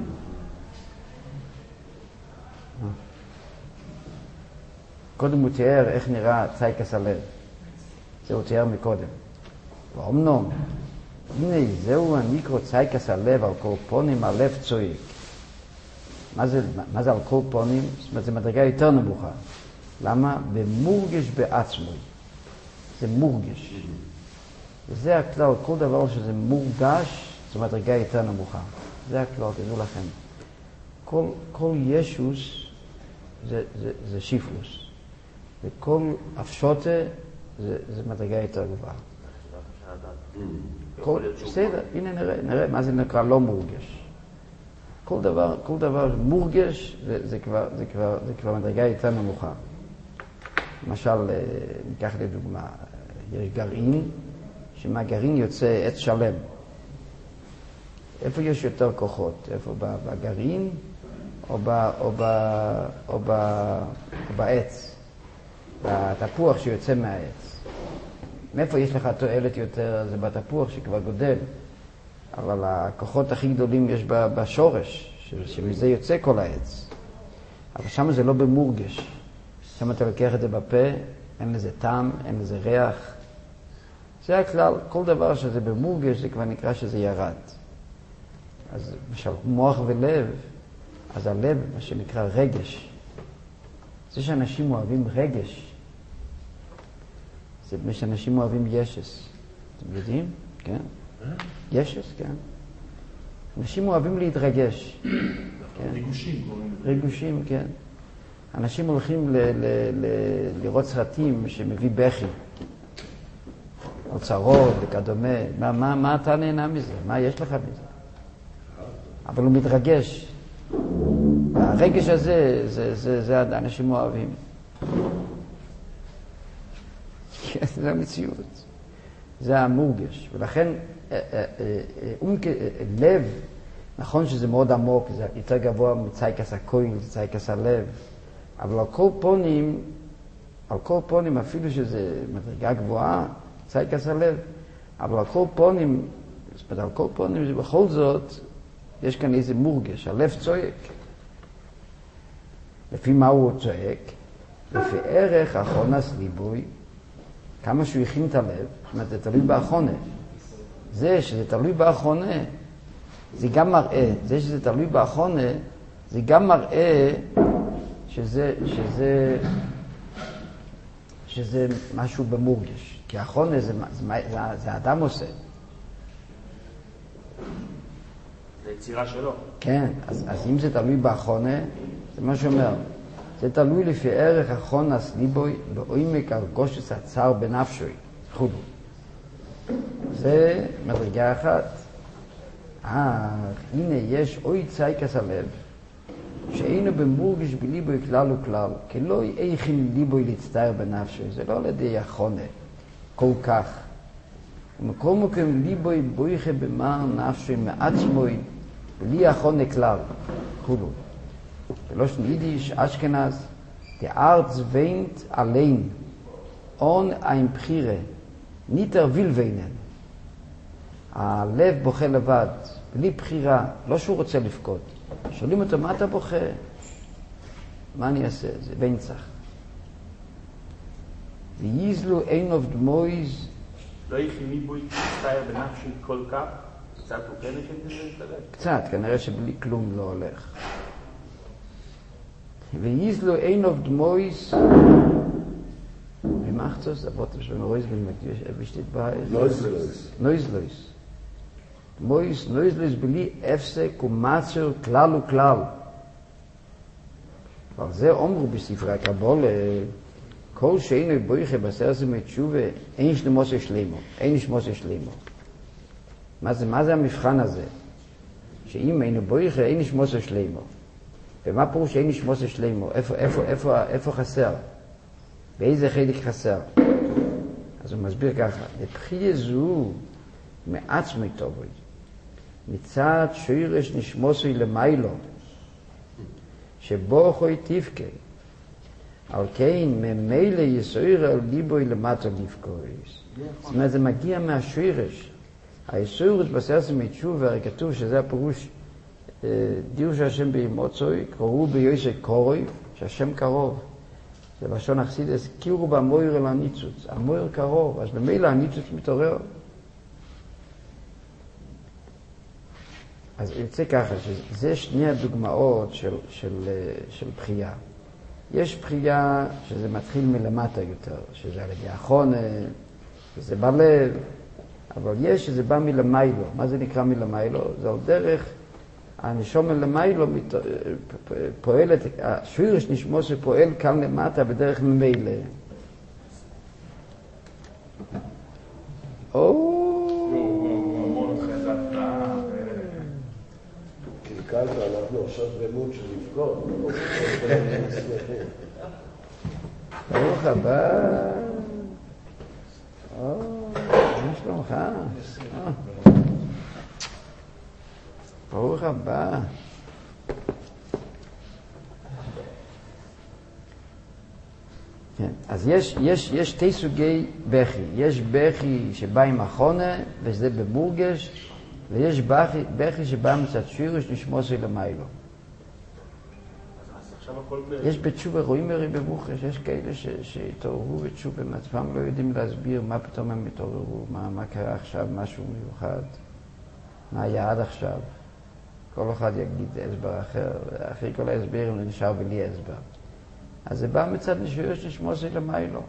Speaker 2: קודם הוא תיאר איך נראה צייקס הלב. זהו תיאר מקודם. ואומנום, הנה זהו הניקרו צייקס הלב על כל פונים, הלב צועק. מה זה על כל פונים? זאת אומרת, זה מדרגה יותר נמוכה. למה? במורגש בעצמו. זה מורגש. וזה הכלל, כל דבר שזה מורגש, זו מדרגה יותר נמוכה. זה הכלל, תדעו לכם. כל ישוס זה שיפלוס. וכל אפשוטה זה מדרגה יותר גבוהה. בסדר, הנה נראה מה זה נקרא לא מורגש. כל דבר מורגש זה כבר מדרגה יותר נמוכה. למשל, ניקח לדוגמה, יש גרעין, שמהגרעין יוצא עץ שלם. איפה יש יותר כוחות? איפה בגרעין או בעץ? בתפוח שיוצא מהעץ. מאיפה יש לך תועלת יותר? זה בתפוח שכבר גודל. אבל הכוחות הכי גדולים יש בשורש, שמזה יוצא כל העץ. אבל שם זה לא במורגש. שם אתה לוקח את זה בפה, אין לזה טעם, אין לזה ריח. זה הכלל, כל דבר שזה במורגש זה כבר נקרא שזה ירד. אז למשל מוח ולב, אז הלב מה שנקרא רגש. זה שאנשים אוהבים רגש, זה מה שאנשים אוהבים ישס. אתם יודעים? כן? ישס, כן. אנשים אוהבים להתרגש.
Speaker 1: ריגושים קוראים לזה.
Speaker 2: ריגושים, כן. אנשים הולכים לראות סרטים שמביא בכי. אוצרות וכדומה. מה אתה נהנה מזה? מה יש לך מזה? אבל הוא מתרגש. הרגש הזה, זה אנשים אוהבים. זה המציאות. זה המורגש. ולכן, לב, נכון שזה מאוד עמוק, זה יותר גבוה מצייקס הקויל, צייקס הלב, אבל על כל פונים, אפילו שזה מדרגה גבוהה, צייקס הלב, אבל על כל פונים, זה בכל זאת, יש כאן איזה מורגש, הלב צועק. לפי מה הוא צועק? לפי ערך האחרונס ליבוי, כמה שהוא הכין את הלב, זאת אומרת, זה תלוי באחרונה. זה שזה תלוי באחרונה, זה גם מראה, זה שזה תלוי באחרונה, זה גם מראה שזה משהו במורגש. כי האחרונה זה האדם עושה.
Speaker 10: זה יצירה שלו.
Speaker 2: כן, אז אם זה תלוי באחרונה, זה מה שאומר. זה תלוי לפי ערך אחרונס ליבוי בעומק הרגושת הצער בנפשוי. חודו. זה מדרגה אחת. הנה יש אוי צייקס הלב, שאינו במורגש בליבוי כלל וכלל, כי לא איכין ליבוי להצטער בנפשוי. זה לא על ידי אחרונה, כל כך. ומכל מקום ליבוי בויכה במר נפשוי מעצמוי, בלי אחרונה כלל. חודו. בלושן יידיש, אשכנז, die Arzt weint allein, ohne ein Bchire, ניטר וילווינן. הלב בוכה לבד, בלי בחירה, לא שהוא רוצה לבכות. שואלים אותו, מה אתה בוכה? מה אני אעשה? זה בנצח. ויזלו אין אוף דמויז.
Speaker 10: לא יכיני בוי להצטער בנפשי כל כך? קצת הוא כן יש את זה?
Speaker 2: קצת, כנראה שבלי כלום לא הולך. ויזלו אין אוף דמויז. Wie macht das? Da wird schon Reusel mit besteht bei Neuslois. Neuslois bli efse kumatzer klal u klal. Aber sehr umru bis die Frage Kabole kol sheine boyche basers mit shuve ein shmos shlemo. Ein shmos shlemo. מה זה המבחן הזה? שאם היינו בויכה אין שמוס שלמו. ומה פירוש אין שמוס שלמו? איפה חסר? באיזה חלק חסר? אז הוא מסביר ככה, לבחייה זו מעצמי טובוי, מצד שורש נשמוסוי למיילו, שבו חוי תפקה, על כן ממילא יסויר על ליבוי למטה לבקוריס. זאת אומרת, זה מגיע מהשורש. היסוירוס בסרסי מתשובה, הרי כתוב שזה הפירוש, דירוש השם בימוצוי, קראו ביוסי קורוי, שהשם קרוב. זה בשון אכסידס, קירו במויר אל הניצוץ. המויר קרוב, אז במילא הניצוץ מתעורר. אז יוצא ככה, שזה שני הדוגמאות של בחייה. יש בחייה שזה מתחיל מלמטה יותר, שזה על ידי האחרונה, שזה בלב, אבל יש שזה בא מלמיילו. מה זה נקרא מלמיילו? זה על דרך, הנשום מלמיילו פועלת, השורש נשמו שפועל כאן למטה בדרך ממילא.
Speaker 4: קלקלת, אנחנו עכשיו במות של לבכות.
Speaker 2: ברוך הבא. מה שלומך? ברוך הבא. כן, אז יש שתי סוגי בכי. יש בכי שבא עם החונה, וזה במורגש, ויש בכי שבא מצד שורש נשמוסי למיילו. יש בתשובה, רואים הרי במוחש, יש כאלה שהתעוררו בתשובה, הם עצמם לא יודעים להסביר מה פתאום הם התעוררו, מה קרה עכשיו, משהו מיוחד, מה היה עד עכשיו. כל אחד יגיד הסבר אחר, אחרי כל ההסברים לא נשאר בלי הסבר. אז זה בא מצד נשויות נשמוסי למיילו.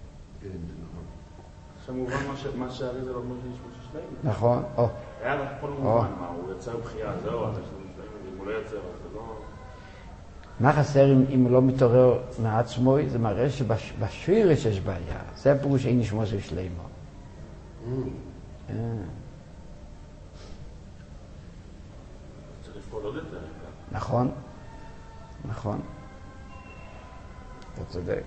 Speaker 10: עכשיו מובן מה שהרי זה לא אומר שנשמוס שלהם.
Speaker 2: נכון,
Speaker 10: היה לך כל מובן, מה, הוא יצר בחייה, זהו, אם הוא לא יצר, אז זה לא...
Speaker 2: מה חסר אם הוא לא מתעורר מעצמו? זה מראה שבשורש יש בעיה. זה הפירוש אין נשמוסי שלהם.
Speaker 10: צריך לפעול עוד יותר.
Speaker 2: נכון, נכון. אתה צודק.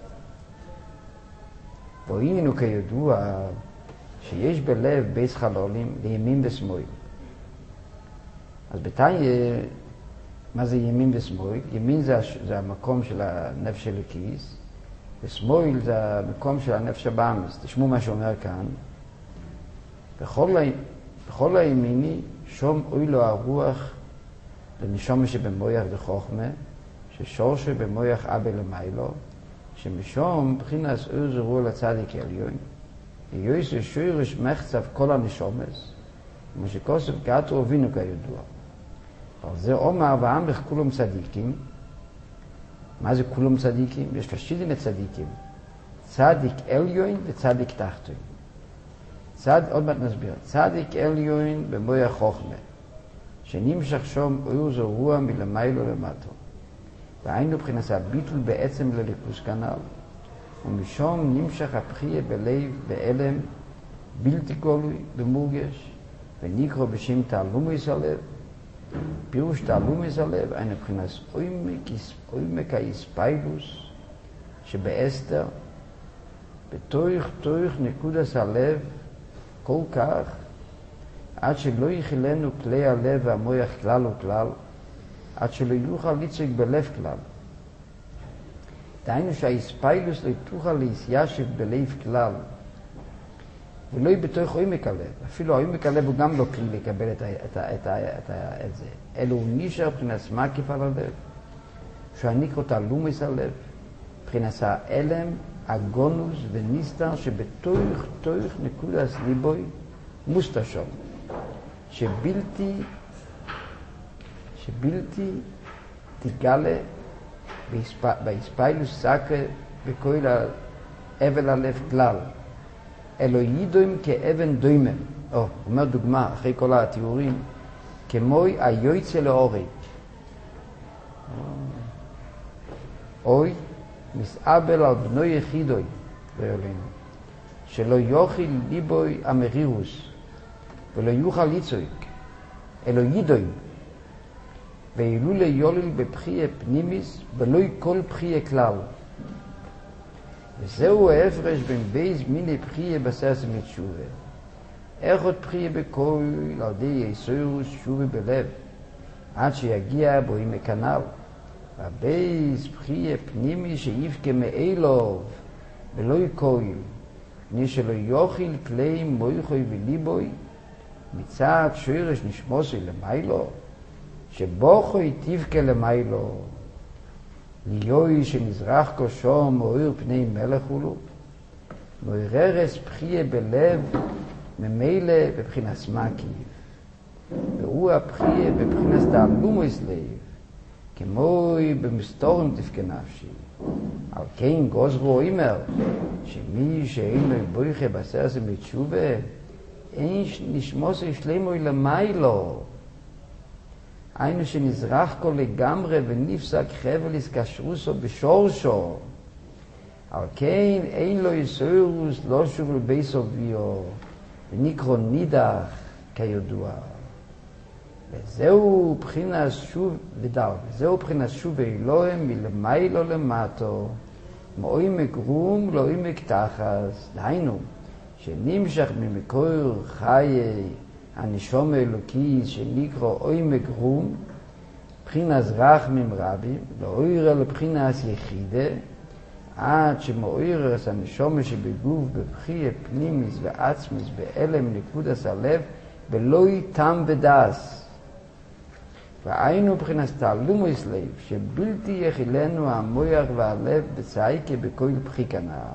Speaker 2: והנה כידוע שיש בלב בייס חלולים לימין ושמאל. אז בתניא, מה זה ימין ושמאל? ימין זה המקום של הנפש אלוקיס, ושמאל זה המקום של הנפש הבאמיס. תשמעו מה שאומר כאן. בכל הימיני שום אוי לו הרוח לנשום שבמויח וחוכמה, ששורשו במויח אבא למיילו, שמשום בחינת אור זרוע לצדיק עליון, יויס שורש מחצב כל הנשומס, כמו שכוסף גאטרו הבינו כידוע. אבל זה אומר ועמך כולם צדיקים. מה זה כולם צדיקים? יש פשידיני צדיקים. צדיק עליון וצדיק תחתון. עוד מעט נסביר. צדיק עליון במויח חוכמה, שנמשך שום אור זרוע מלמיילו למטו. והיינו בחינת הביטול בעצם לליכוס כנ"ל, ומשום נמשך הבחייה בלב באלם בלתי גלוי במורגש, ונקרא בשם תעלומס הלב. פירוש תעלומס הלב היינו בחינת עומק האספיילוס שבאסתר, בתוך נקודס הלב כל כך, עד שלא יכלנו כלי הלב והמוח כלל וכלל, עד שלא יוכל ליצג בלב כלל. דהיינו שהאספיילוס לא תוכל להתיישב בלב כלל, ולא יהיה בתוך עומק הלב. אפילו עומק הלב הוא גם לא כלי לקבל את זה. אלא הוא נשאר מבחינת מקיף על הלב, שהנקרא תעלומס הלב, מבחינת האלם, הגונוס וניסתר שבתוך נקודת ליבוי מוסתשום, שבלתי תגלה באספיילוס סקה בכל אבל הלב כלל, אלו ידוים כאבן דוימם. אומר דוגמה, אחרי כל התיאורים, כמו היוצא לאורי. אוי, מסעבל על בנו יחידוי, ואולנו, שלא יוכל ליבוי המרירוס, ולא יוכל ליצויק, אלו ידוים, ואילו ליולל בבחייה פנימיס, ולא כל בחייה כלל. וזהו ההפרש בין בייז מיני בחייה בסרס מתשובה. אחד בחייה בכל על די יסוירוס שובה בלב, עד שיגיע בו עם הקנל. והבייז בחייה פנימי שיפקה מאילוב, ולא יקויל, מפני שלא יוכל כלי מויכוי וליבוי, מצד שורש נשמוסי למיילו, שבוכוי תבכה למיילו, ליוי שנזרח כושו מאויר פני מלך הולו, מויררס בחייה בלב ממילא בבחינת מקיף, והוא הבחייה בבחינת תעלומס לב, כמו במסתורם תבכה נפשי. על כן גוזרו אומר שמי שאין לו בויכה בסרס מתשובה, אין נשמוסי שלמוי למיילו, היינו שנזרח כל לגמרי ונפסק חבל הסקשרוסו בשורשו. על כן אין לו יסוירוס לא שוב לבייס אוביו, ונקרא נידח כידוע. וזהו בחינת שוב ודל, וזהו בחינת שוב אלוהם מלמיילו למטו, מעומק רום לעומק תחס, דהיינו שנמשך ממקור חיי הנשום האלוקי שנקרא עומק רום, בחינת רחמים רבים, לאויר לבחינת יחידה, עד שמאויר את הנשום שבגוף בבחייה פנימיס ועצמיס באלם נקודס הלב, ולא תם ודס. והיינו מבחינת תעלומוס לב, שבלתי יחילנו המוח והלב בצעיקה בכל בחיק הנער.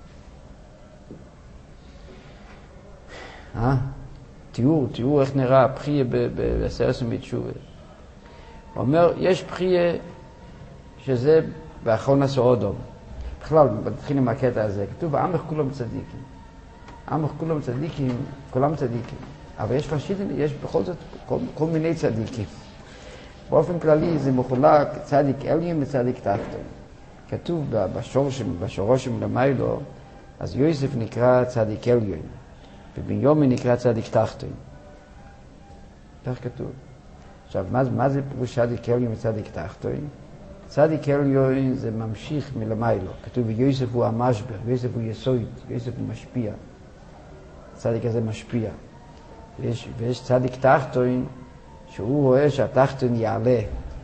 Speaker 2: תיאור איך נראה הבחייה בעשרת מתשובה. הוא אומר, יש בחייה שזה באחרון הסעודום. בכלל, מתחיל עם הקטע הזה, כתוב, עמך כולם צדיקים. עמך כולם צדיקים, כולם צדיקים. אבל יש בכל זאת כל מיני צדיקים. באופן כללי זה מחולק צדיק עליון וצדיק תחתון. כתוב בשורשים למיילו, אז יוסף נקרא צדיק עליון, ובנימין נקרא צדיק תחתון. כך כתוב. עכשיו, מה זה פירוש צדיק עליון וצדיק תחתון? צדיק עליון זה ממשיך מלמיילו. כתוב, יוסף הוא המשבר, יוסף הוא יסוד, יוסף הוא משפיע. צדיק הזה משפיע. ויש צדיק תחתון, שהוא רואה שהתחתון יעלה.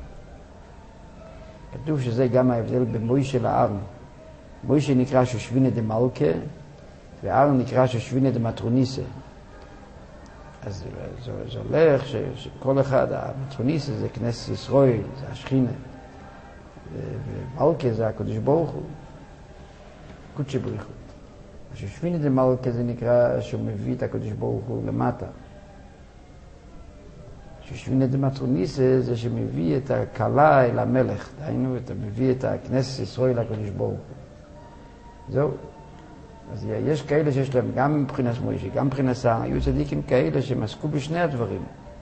Speaker 2: כתוב שזה גם ההבדל במוישה לארון. מוישה נקרא שושבינה דמלכה, וארון נקרא שושבינה דמטרוניסה. אז זה הולך שכל אחד, המטרוניסה זה כנסת ישראל, זה השכינה. ומלכה זה הקדוש ברוך הוא, קודשי בריך הוא. השושבינה דמלכה זה נקרא שהוא מביא את הקדוש ברוך הוא למטה. שושבינה דמטרוניסה זה שמביא את הכלה אל המלך, דהיינו, מביא את הכנסת ישראל לקדוש ברוך הוא. זהו. אז יש כאלה שיש להם גם מבחינת מוישה, גם מבחינת שר, היו צדיקים כאלה שהם עסקו בשני הדברים.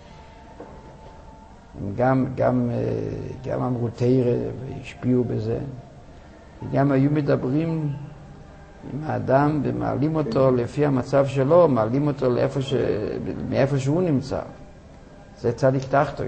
Speaker 2: הם גם אמרו תירא והשפיעו בזה, וגם היו מדברים עם האדם ומעלים אותו לפי המצב שלו, מעלים אותו מאיפה שהוא נמצא. זה צדיק תחתון.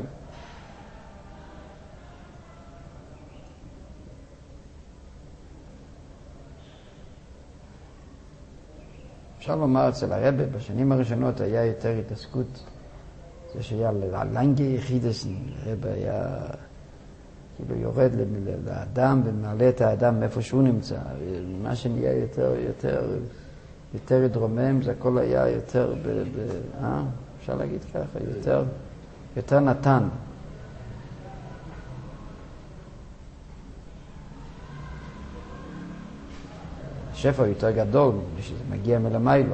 Speaker 2: אפשר לומר אצל הרבי, בשנים הראשונות היה יותר התעסקות, זה שהיה ללנגי יחידסן, הרבי היה כאילו יורד לאדם ומעלה את האדם מאיפה שהוא נמצא. מה שנהיה יותר דרומם, זה הכל היה יותר אפשר להגיד ככה, יותר נתן. השפע הוא יותר גדול, שזה מגיע מלמיילו.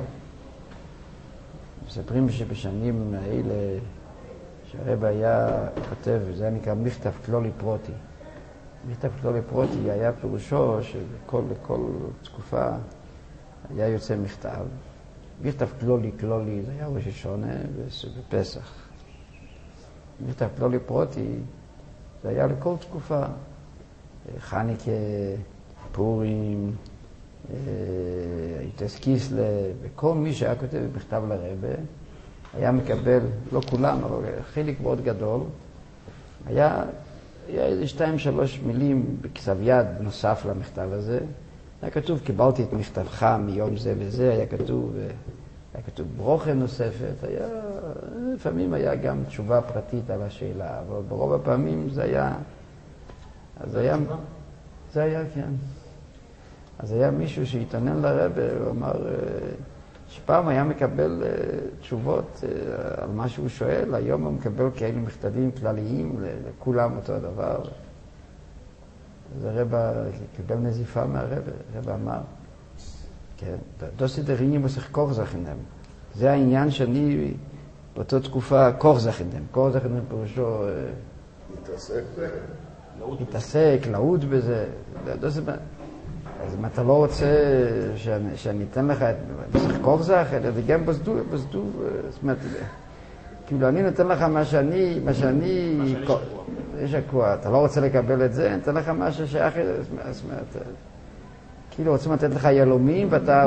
Speaker 2: מספרים שבשנים האלה, שהרבא היה כותב, זה היה נקרא מכתב כלולי פרוטי. מכתב כלולי פרוטי היה פירושו שלכל תקופה היה יוצא מכתב. מכתב כלולי זה היה ראש השונה בפסח. מכתב כלולי פרוטי זה היה לכל תקופה. חניקה, פורים, איתס קיסלה, וכל מי שהיה כותב מכתב לרבא היה מקבל, לא כולם, אבל חלק מאוד גדול, היה איזה 2-3 מילים בכתב יד נוסף למכתב הזה. היה כתוב, קיבלתי את מכתבך מיום זה וזה, היה כתוב ברוכה נוספת, לפעמים היה גם תשובה פרטית על השאלה, אבל ברוב הפעמים זה היה, כן. אז היה מישהו שהתעניין לרבא, הוא אמר שפעם היה מקבל תשובות על מה שהוא שואל, היום הוא מקבל כאלה מכתבים כלליים, לכולם אותו הדבר. אז הרבא קיבל נזיפה מהרבא, הרבא אמר, כן, דוסי דרינים עושה כוח זכינם. זה העניין שאני באותה תקופה כוח זכינם. כוח זכינם פירושו להתעסק, לעוד בזה. אז אם אתה לא רוצה שאני אתן לך את כוח זכינם, זה גם בזדו, זאת אומרת, כאילו אני נותן לך מה שאני שקוע, אתה לא רוצה לקבל את זה, נותן לך משהו שייך, זאת אומרת, כאילו רוצים לתת לך ילומים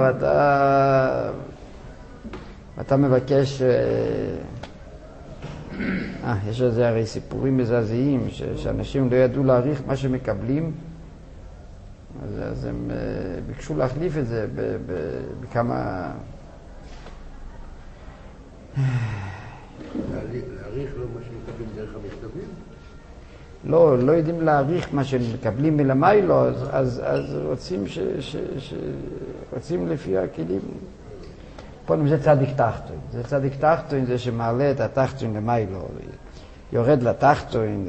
Speaker 2: ואתה מבקש, יש על זה הרי סיפורים מזעזעים, שאנשים לא ידעו להעריך מה שמקבלים, אז הם ביקשו להחליף את זה בכמה...
Speaker 4: להעריך לא מה שמקבלים דרך המכתבים?
Speaker 2: לא יודעים להעריך מה שמקבלים מלמיילו, אז רוצים לפי הכלים. פה זה צדיק תחתון. זה צדיק תחתון, זה שמעלה את התחתון למיילו. יורד לתחתון.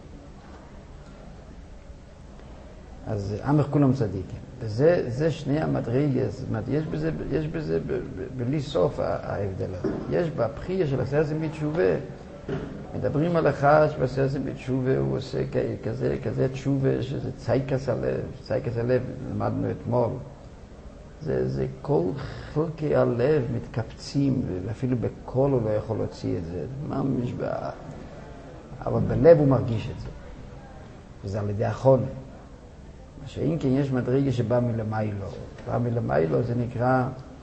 Speaker 2: אז עמך כולם צדיקים. וזה שני המדרגות. זאת אומרת, יש בזה בלי סוף ההבדל הזה. יש בבחייה של עשרת ימי תשובה, מדברים על אחד שבעשרת ימי תשובה הוא עושה כזה תשובה שזה צייקס הלב. צייקס הלב למדנו אתמול. זה כל חלקי הלב מתקפצים, ואפילו בקול הוא לא יכול להוציא את זה. ממש אבל בלב הוא מרגיש את זה. וזה על ידי החונה. שאם כן יש מדרגה שבא מלמיילו. בא מלמיילו זה נקרא,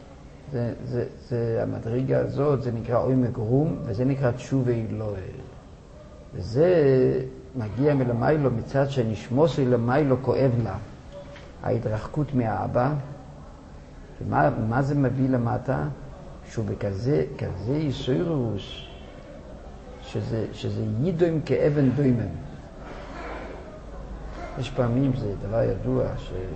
Speaker 2: המדרגה הזאת זה נקרא עומק רום, וזה נקרא תשובה אלוהי. וזה מגיע מלמיילו מצד שנשמוסי למיילו כואב לה. ההתרחקות מהאבא. ומה זה מביא למטה? שהוא בכזה יסוירוס, שזה יידוים כאבן דוימם. יש פעמים, זה דבר ידוע,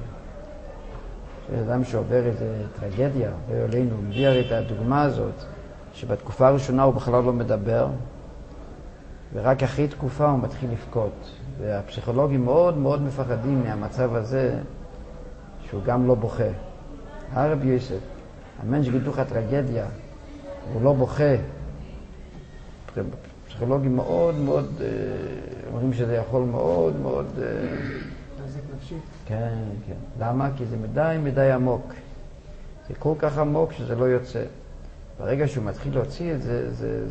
Speaker 2: שאדם שעובר איזה טרגדיה, ועלינו, מביא הרי את הדוגמה הזאת, שבתקופה הראשונה הוא בכלל לא מדבר, ורק אחרי תקופה הוא מתחיל לבכות. והפסיכולוגים מאוד מאוד מפחדים מהמצב הזה, שהוא גם לא בוכה. הרב יוסף, המנש גידוך הטרגדיה, הוא לא בוכה. פסיכולוגים מאוד מאוד, אומרים שזה יכול מאוד מאוד...
Speaker 11: נזק נפשי.
Speaker 2: כן, כן. למה? כי זה מדי עמוק. זה כל כך עמוק שזה לא יוצא. ברגע שהוא מתחיל להוציא את זה,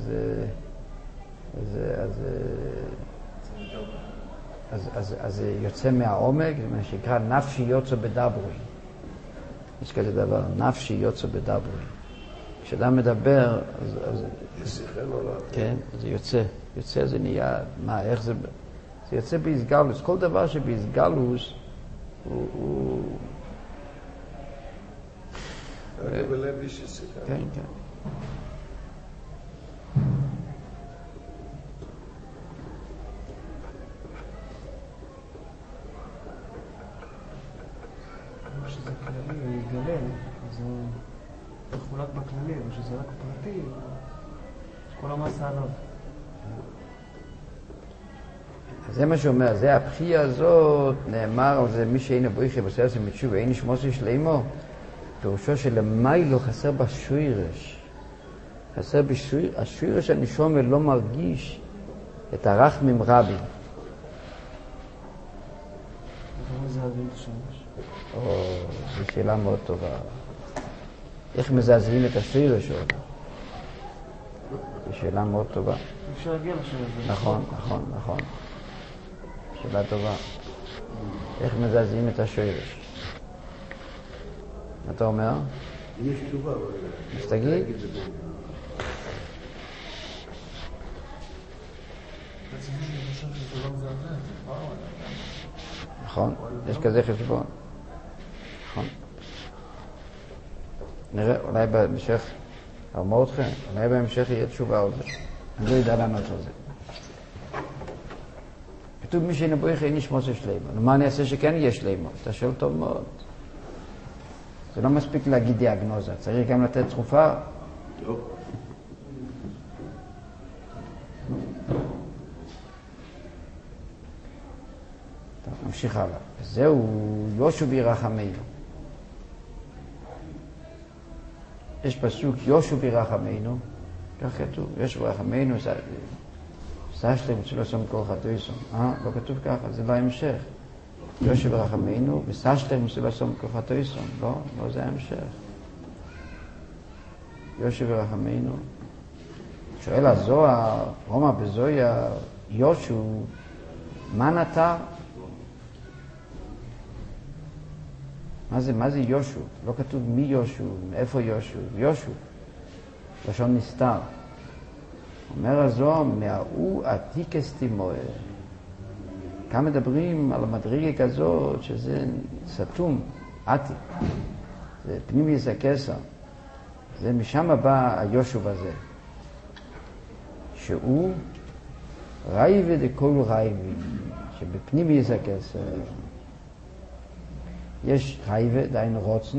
Speaker 2: אז זה יוצא מהעומק, זה מה שנקרא נפשי יוצא בדברוי. יש כזה דבר, נפשי יוצא בדברוי. כשאדם מדבר, אז כן, זה יוצא זה נהיה, איך זה יוצא בהסגלוס. כל דבר שבהסגלוס הוא...
Speaker 4: בלב איש יסיכה.
Speaker 2: כן, כן.
Speaker 11: שזה כללי ויגלל, אז הוא מחולק בכללי, או שזה רק פרטי, כל המסע עליו.
Speaker 2: זה מה שאומר, זה הבחייה הזאת, נאמר על זה, מי שאין הבויכה בסרס המצ'ו ואין שמוסי שלמו, פירושו שלמיילו חסר בשווירש. חסר בשווירש, השווירש הנשומר לא מרגיש את הרחמים רבים.
Speaker 11: למה זה אבין את השמש?
Speaker 2: זו שאלה מאוד טובה. איך מזעזעים את השווירש עוד? זו שאלה מאוד טובה.
Speaker 11: אפשר להגיע לשווירש.
Speaker 2: נכון. שאלה טובה. איך מזעזעים את השווירש? מה אתה אומר?
Speaker 4: יש תשובה.
Speaker 2: אז תגיד. נכון, יש כזה חשבון. נכון. נראה, אולי בהמשך, ארמור אתכם, אולי בהמשך יהיה תשובה על זה. אני לא יודע לענות על זה. כתוב מי שאין הבויכה אין ישמוס שלמה. מה אני אעשה שכן יש שלמה? אתה שואל טוב מאוד. זה לא מספיק להגיד דיאגנוזה, צריך גם לתת תרופה.
Speaker 4: טוב.
Speaker 2: נמשיך הלאה. זהו יושו בירחמנו. יש פסוק יושו בירחמנו, כך כתוב, יושו בירחמנו, סשלם שלא שם כל חטויסום. לא כתוב ככה, זה לא המשך. יושו בירחמנו, וסשלם שלא שם כל חטויסום. לא זה המשך. יושו בירחמנו. שואל הזוהר, רומא בזויה, יושו, מה נטר? מה זה יושו? לא כתוב מי יושו, מאיפה יושו, יושו. לשון נסתר. אומר הזוהר, מהאו עתיקס תימוה. כאן מדברים על המדרגה כזאת, שזה סתום, עתיק. זה פנימיוס הקסר. זה משם בא היושו הזה. שהוא רייבה דכל רייבי, שבפנימיוס הקסר. יש רייבה, דהיינו רוצן,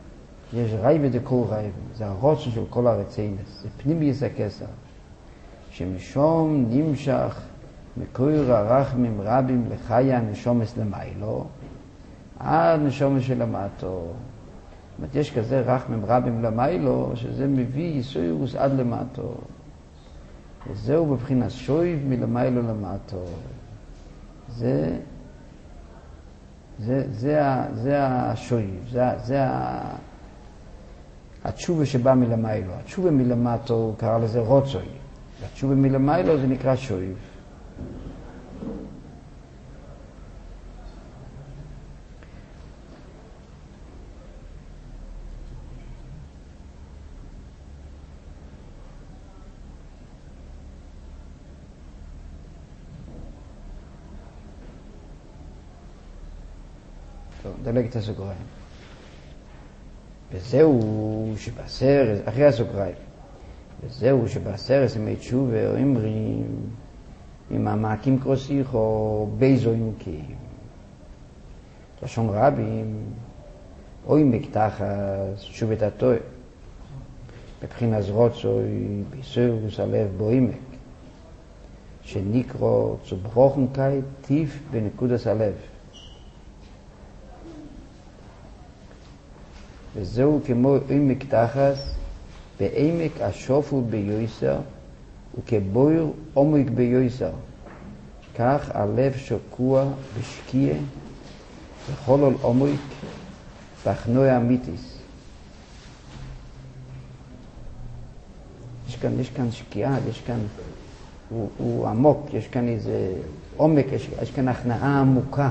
Speaker 2: יש רייבה דכל רייבי, זה הרוצן של כל הרציינס, זה פנימיוס הקסר, שמשום נמשך מקויר הרחמים רבים לחיה נשומס למיילו, עד נשומס שלמטו. זאת אומרת, יש כזה רחמים רבים למיילו, שזה מביא יסוירוס עד למטו. וזהו בבחינת שויב מלמיילו למטו. זה השויב, זה התשובה שבא מלמיילו. התשובה מלמטו, הוא קרא לזה רוצוי. התשובה מלמיילו זה נקרא שויב. טוב, דלג את הסוגריים. וזהו שבעשרת, אחרי הסוגריים, וזהו שבעשרת ימי תשובה אומרים, עם המעקים קרוסיך או בייזו עמקים. לשון רבים, עומק תחת תשובת התואר. בבחינת רוצוי, ביסורוס הלב בו עמק. שנקרא צוברוכנקאי טיף בנקודס הלב. וזהו כמו עמק תחס, בעמק השופל ביוסר, וכבויר עומק ביוסר. כך הלב שקוע בשקיע, וחולל עומק, בחנוי אמיתיס. יש כאן שקיעה, יש כאן, הוא עמוק, יש כאן איזה עומק, יש כאן הכנעה עמוקה.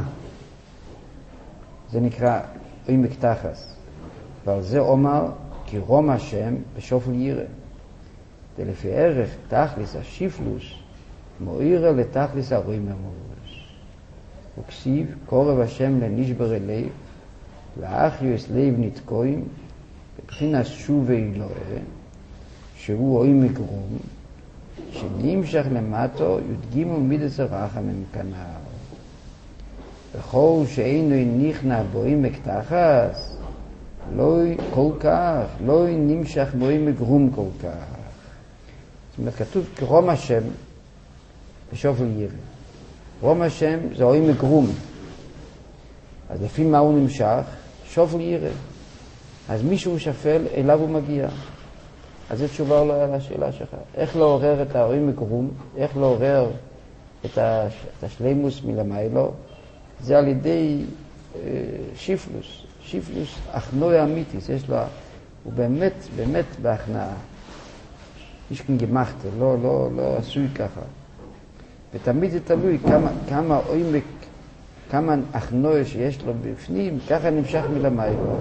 Speaker 2: זה נקרא עמק תחס. ועל זה אומר, כי רום השם בשופל ירא. ולפי ערך תכליס השיפלוס, מואירה לתכליס הרואים המורוס. וכסיב, קורב השם לנשבר לב, לאחיוס לב נתקויים, בבחינת שובי אלוהה, שהוא עומק רום, שנמשך למטו, יודגימו מידס הרחמים כנער. וכל שאינו נכנע בו עמק תחס, לא כל כך, לא נמשך בו עמק רום כל כך. זאת אומרת, כתוב כרום השם בשופל ירא. רום השם זה עמק רום. אז לפי מה הוא נמשך? שופל ירא. אז מישהו שפל, אליו הוא מגיע. אז זו תשובה על השאלה שלך. איך לעורר את העמק רום? איך לעורר את השלימוס מלמיילו? זה על ידי שיפלוס. שיפלוס הכנוע אמיתיס. יש לו, הוא באמת, באמת בהכנעה. יש כאן גמחת, לא עשוי ככה. ותמיד זה תלוי כמה עומק, כמה הכנוע שיש לו בפנים, ככה נמשך מלמיילו.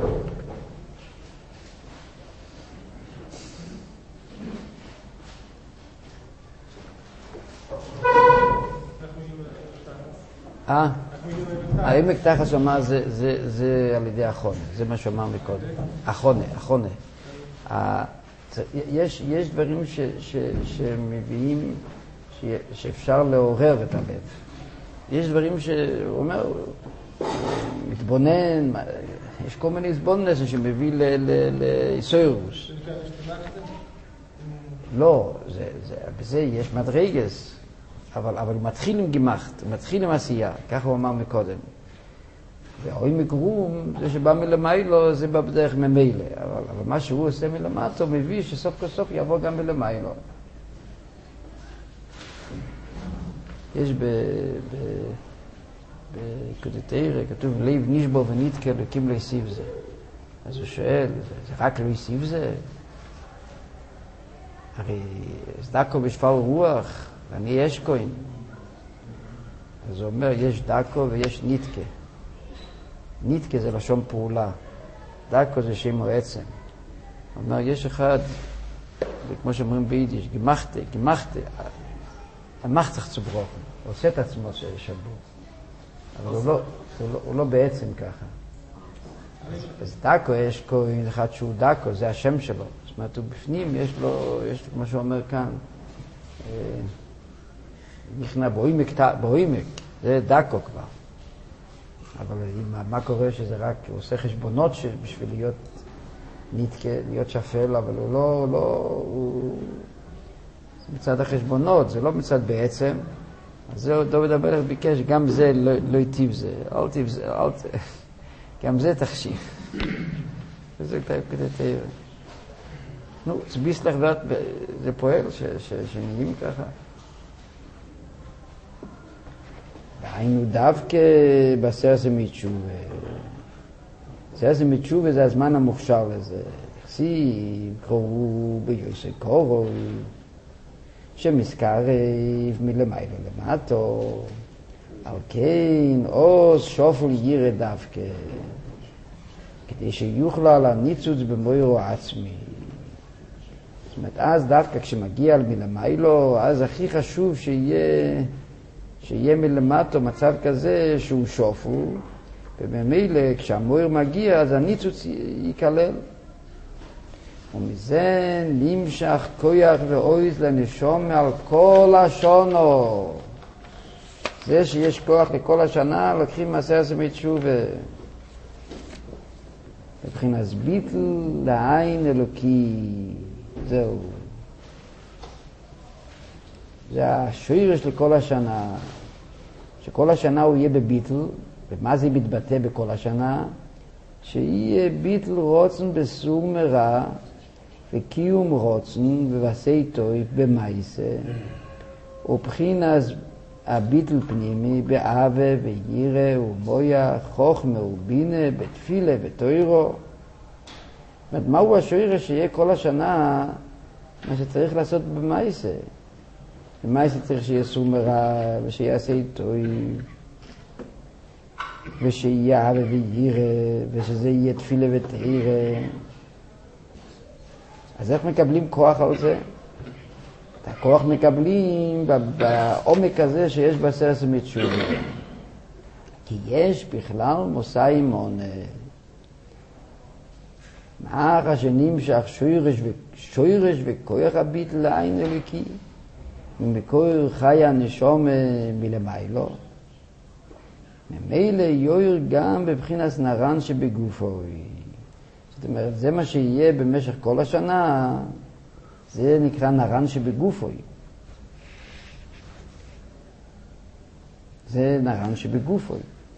Speaker 2: העמק תחס אומר זה על ידי החונה, זה מה שאמר מקודם. החונה. יש דברים שמביאים, שאפשר לעורר את הלב. יש דברים שהוא אומר, מתבונן, יש כל מיני סבוננס שמביא לאיסוירוס. לא, בזה יש מדרגס. אבל הוא מתחיל עם גמחת, הוא מתחיל עם עשייה, ככה הוא אמר מקודם. והעומק רום, זה שבא מלמיילו, זה בא בדרך ממילא. אבל מה שהוא עושה מלמטו, מביא שסוף כל סוף יבוא גם מלמיילו. יש בקודתירה, כתוב לב נשבור ונתקה לקים לא יסיב זה. אז הוא שואל, זה רק לא יסיב זה? הרי דקו בשפל רוח, אני יש כהן. אז הוא אומר, יש דקו ויש נתקה. נתקה זה לשון פעולה. דקו זה שם או עצם. הוא אומר, יש אחד, כמו שאומרים ביידיש, גמחתה. המחצח צוברוכן. הוא עושה את עצמו שבור. אבל הוא לא בעצם ככה. אז דקו יש כהן אחד שהוא דקו, זה השם שלו. זאת אומרת, הוא בפנים, יש לו, כמו שהוא אומר כאן, נכנע בעומק, זה דקו כבר. אבל מה קורה שזה רק, הוא עושה חשבונות בשביל להיות נתקה, להיות שפל, אבל הוא לא, מצד החשבונות, זה לא מצד בעצם. אז זהו, דוד המלך ביקש, גם זה לא יטיב זה. גם זה תחשיב. וזה כדי תאיר. נו, צביסלח ואת, זה פועל שנהיים ככה. היינו דווקא בסרס מתשובה. סרס מתשובה זה הזמן המוכשר לזה. יחסי, קורו ביוסי קורו, שמזכרב מלמעלה למטו, על כן, עוז שופל ירא דווקא, כדי שיוכלו על הניצוץ במוירו עצמי. זאת אומרת, אז דווקא כשמגיע מלמיילו, אז הכי חשוב שיהיה מלמטו מצב כזה שהוא שופל, ובמילא כשהמויר מגיע, אז הניצוץ ייכלל. ומזה נמשך כוח ואויז לנשום על כל השונו. זה שיש כוח לכל השנה, לוקחים מעשר מתשובה. מבחינת ביטל לעין אלוקי. זהו. זה השורש לכל השנה. שכל השנה הוא יהיה בביטל. ומה זה מתבטא בכל השנה? שיהיה ביטל רוצן בסוג מרע, וקיום רוצן ובעשי טוב במעשה, ובחינת הביטל פנימי באהבה וירא ומויה, חוכמה ובינה, בתפילה ותוירו. זאת אומרת, מהו השורש שיהיה כל השנה מה שצריך לעשות במעשה? במעשה צריך שיהיה סוג מרע ושיעשה טוב ושיהיה אהבה וירא ושזה יהיה תפילה ותוירו. אז איך מקבלים כוח על זה? את הכוח מקבלים בעומק הזה שיש בסרס מתשובה. כי יש בכלל מושא אמונה. מאחר שנמשך שורש וכוח הביטל לעין אלוקי, ומקור חי הנשום מלמיילו, ממילא יויר גם בבחינת נרן שבגופו. זאת אומרת, זה מה שיהיה במשך כל השנה, זה נקרא נרן שבגופו. זה נרן שבגופו.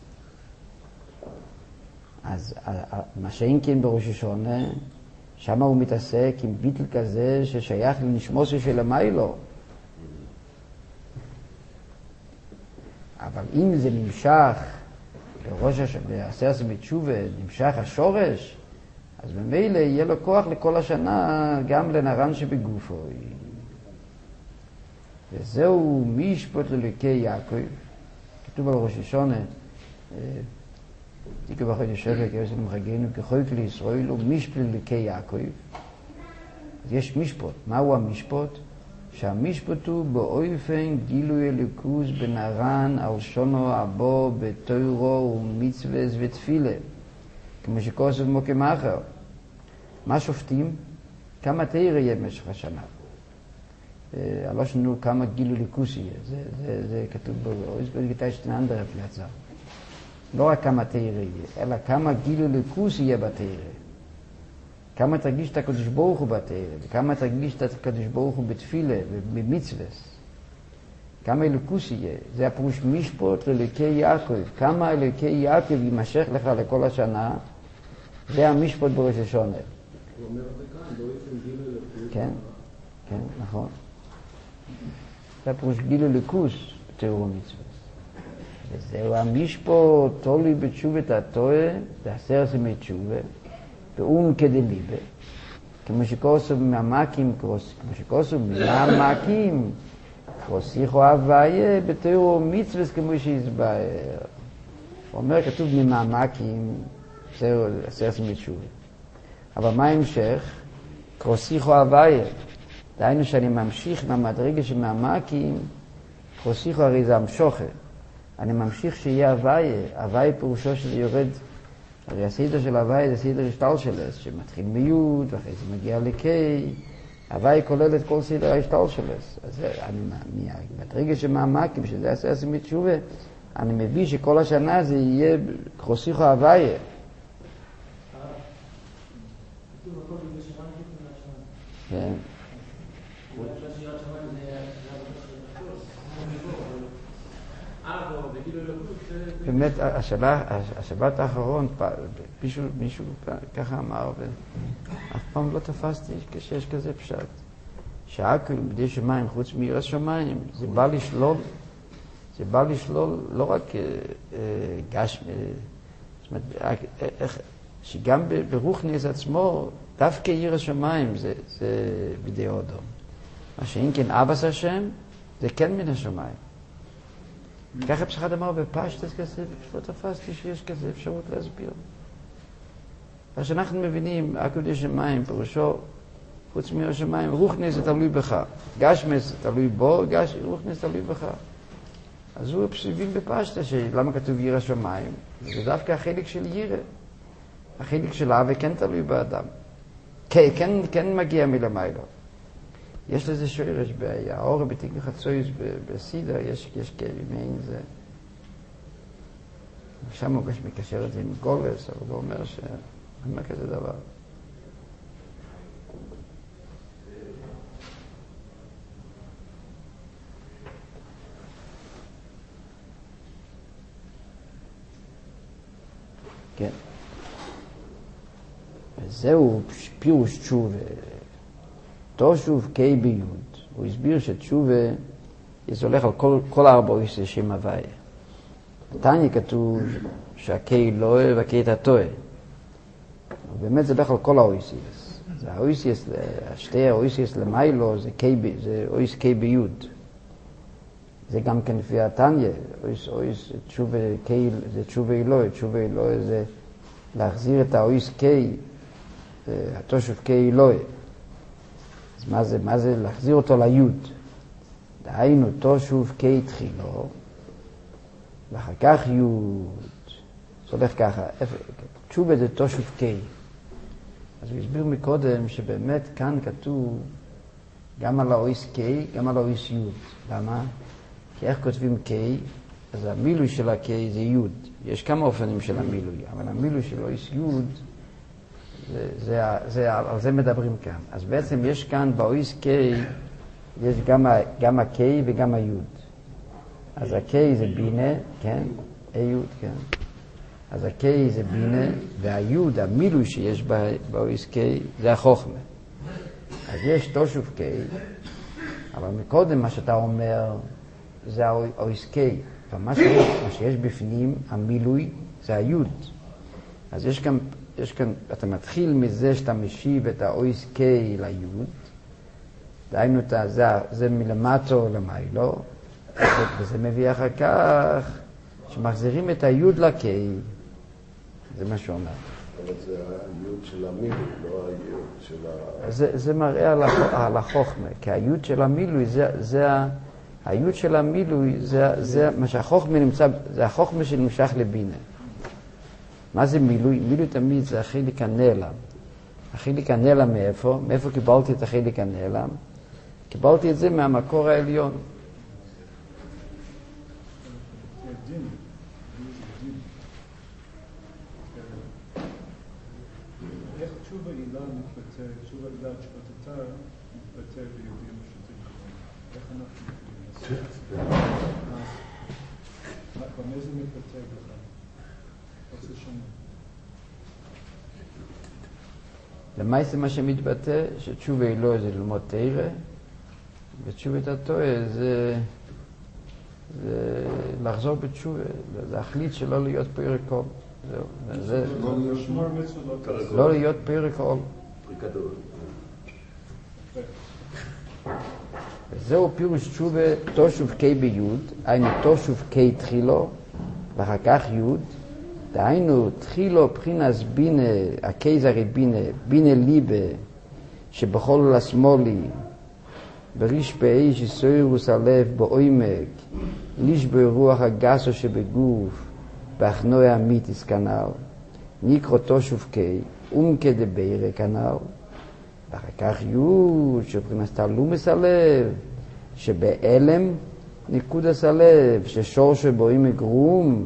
Speaker 2: אז מה שאין כן בראש השונה, שם הוא מתעסק עם ביטל כזה ששייך לנשמוסו של המיילו. אבל אם זה נמשך בעשרת מתשובה, נמשך השורש, אז במילא יהיה לו כוח לכל השנה גם לנרן שבגופו. וזהו משפט ללוקי יעקב. כתוב על ראש השונה, תיקו בחודש שבע, כבש למחגנו, כחוק לישראל, הוא משפט ללוקי יעקב. אז יש משפט. מהו המשפט? שהמשפט הוא באופן גילוי אלוקות בנרן על שונו הבו בתוירו ומצווה ותפילה. כמו שכוסף מוקם אחר. מה שופטים? כמה תאיר יהיה במשך השנה. לא שנו כמה גילו ליכוס יהיה. זה כתוב בגיטאי שתננדר הפלצה. לא רק כמה תאיר יהיה, אלא כמה גילו ליכוס יהיה בתאיר. כמה תרגיש את הקדוש ברוך הוא בתאיר, וכמה תרגיש את הקדוש ברוך הוא בתפילה ובמצווס. כמה אלוקוס יהיה. זה הפירוש משפט ללוקי יעקב. כמה אלוקי יעקב יימשך לך לכל השנה, זה המשפט בראש השונה.
Speaker 12: הוא אומר את זה כאן, לא יפן גיל אלוקוס.
Speaker 2: כן, כן, נכון. זה הפירוש גיל אלוקוס בתיאור המצווה. וזהו המשפט תולי בתשובת התועה, זה עשרת ימי תשובה, ואום כדליבה. כמו שכוסו מהמקים, כמו שכוסו מהמקים, כוסיכו הוויה בתיאור מצווה כמו שהסבר. הוא אומר, כתוב ממעמקים, זהו עשרת ימי תשובה. אבל מה המשך? כוסיכו הוויה. דהיינו שאני ממשיך מהמדרגה שמעמקים, כוסיכו הרי זה המשוכר. אני ממשיך שיהיה הוויה. הוויה פירושו שזה יורד, הרי הסדר של הוויה זה סדר השתל שלס, שמתחיל מיוד ואחרי זה מגיע לקי. הוויה כולל את כל סדר השתל שלס. אז אני מהמדרגה שמעמקים, שזה עשרת ימי תשובה, אני מביא שכל השנה זה יהיה כוסיכו הוויה. כן. באמת, השבת האחרון, מישהו ככה אמר, ואף פעם לא תפסתי כשיש כזה פשט. שהכל בידי שמיים, חוץ מיראת שמיים, זה בא לשלול לא רק גשמי, זאת אומרת, שגם ברוחניס עצמו, דווקא יראת שמיים זה בידי אודום. מה שאם כן אבס השם, זה כן מן השמיים. ככה פשחד אמר בפשטס כזה, לא תפסתי שיש כזה אפשרות להסביר. מה שאנחנו מבינים, הכל בידי שמיים, פירושו, חוץ מיראת שמיים, רוחניס זה תלוי בך. גשמי זה תלוי בו, רוחניס תלוי בך. אז הוא פסיבים בפשטה, למה כתוב יראת שמיים? זה דווקא החלק של ירא. החלק של אהבה כן תלוי באדם. כן מגיע מלמיילו. יש לזה שורש באור בתיקון חצויס בסידר, יש מעין זה. שם הוא מקשר את זה עם גולס, אבל הוא אומר שאין כזה דבר. כן. וזהו פירוש תשובה. תושוב קי ביוד. הוא הסביר שתשובה זה הולך על כל ארבע אויסי שם הוויה. בתניא כתוב שהקי לא אוהב והקי תתוה. ובאמת זה הולך על כל האויסיס. זה האויסיס, שתי האויסיס למיילו זה אויס קי ביוד. זה גם כן לפי התניא, אויס תשובה קי זה תשובה אלוהי, תשובה אלוהי זה להחזיר את האויס קי, התושב קי אלוהי. אז מה זה להחזיר אותו ליוד? דהיינו תושב קי תחילו, ואחר כך יוד. זה הולך ככה, תשובה זה תושב קי. אז הוא הסביר מקודם שבאמת כאן כתוב גם על האויס קי, גם על האויס יוד. למה? כי איך כותבים קי? אז המילוי של הקי זה יוד. יש כמה אופנים של המילוי, אבל המילוי של אויס יוד, על זה מדברים כאן. אז בעצם יש כאן באויס קי, יש גם הקי וגם היוד. אז הקי זה בינה, כן? היוד, כן? אז הקי זה בינה, והיוד, המילוי שיש באויס קי, זה החוכמה. אז יש תושב קי, אבל מקודם מה שאתה אומר, זה האויס קי. ומה שיש בפנים, המילוי, זה היוד. אז יש כאן, אתה מתחיל מזה שאתה משיב את האויס קי ליוד, דהיינו זה מלמטו למיילו, וזה מביא אחר כך שמחזירים את היוד לקי. זה מה שהוא אומר.
Speaker 4: אבל זה היוד של המילוי, לא היוד של
Speaker 2: זה מראה על החוכמה, כי היוד של המילוי היוד של המילוי זה מה שהחוכמה נמצא, זה החוכמה שנמשך לבינה. מה זה מילוי? מילוי תמיד זה החלק הנעלם. החלק הנעלם מאיפה? מאיפה קיבלתי את החלק הנעלם? קיבלתי את זה מהמקור העליון.
Speaker 8: איך תשובה הילה מתבטא, תשובה הילה תשפטתה מתבטא ביהודים פשוטים כמובן? איך אנחנו במה זה מתבטא בכלל? איך זה שונה?
Speaker 2: למעשה מה שמתבטא שתשובה הילה זה ללמוד תורה, ותשובה תתוה זה לחזור בתשובה, להחליט שלא להיות פרק עול. לא להיות פרק עול. וזהו פירוש תשובה תושב קי ביוד, היינו תושב קי תחילו, ואחר כך יוד, דהיינו תחילו בחינס בינה, הקי זה הרי בינה ליבה, שבכל השמאלי, בריש באיש יסוירוס הלב בעומק, ליש ברוח הגסו שבגוף, בהכנוע המיתיס כנל, נקרא תושב קי, כדבירה כנל, ואחר כך יוד, שבחינס תלומס הלב, שבאלם נקודס הלב, ששורשו בעומק רום,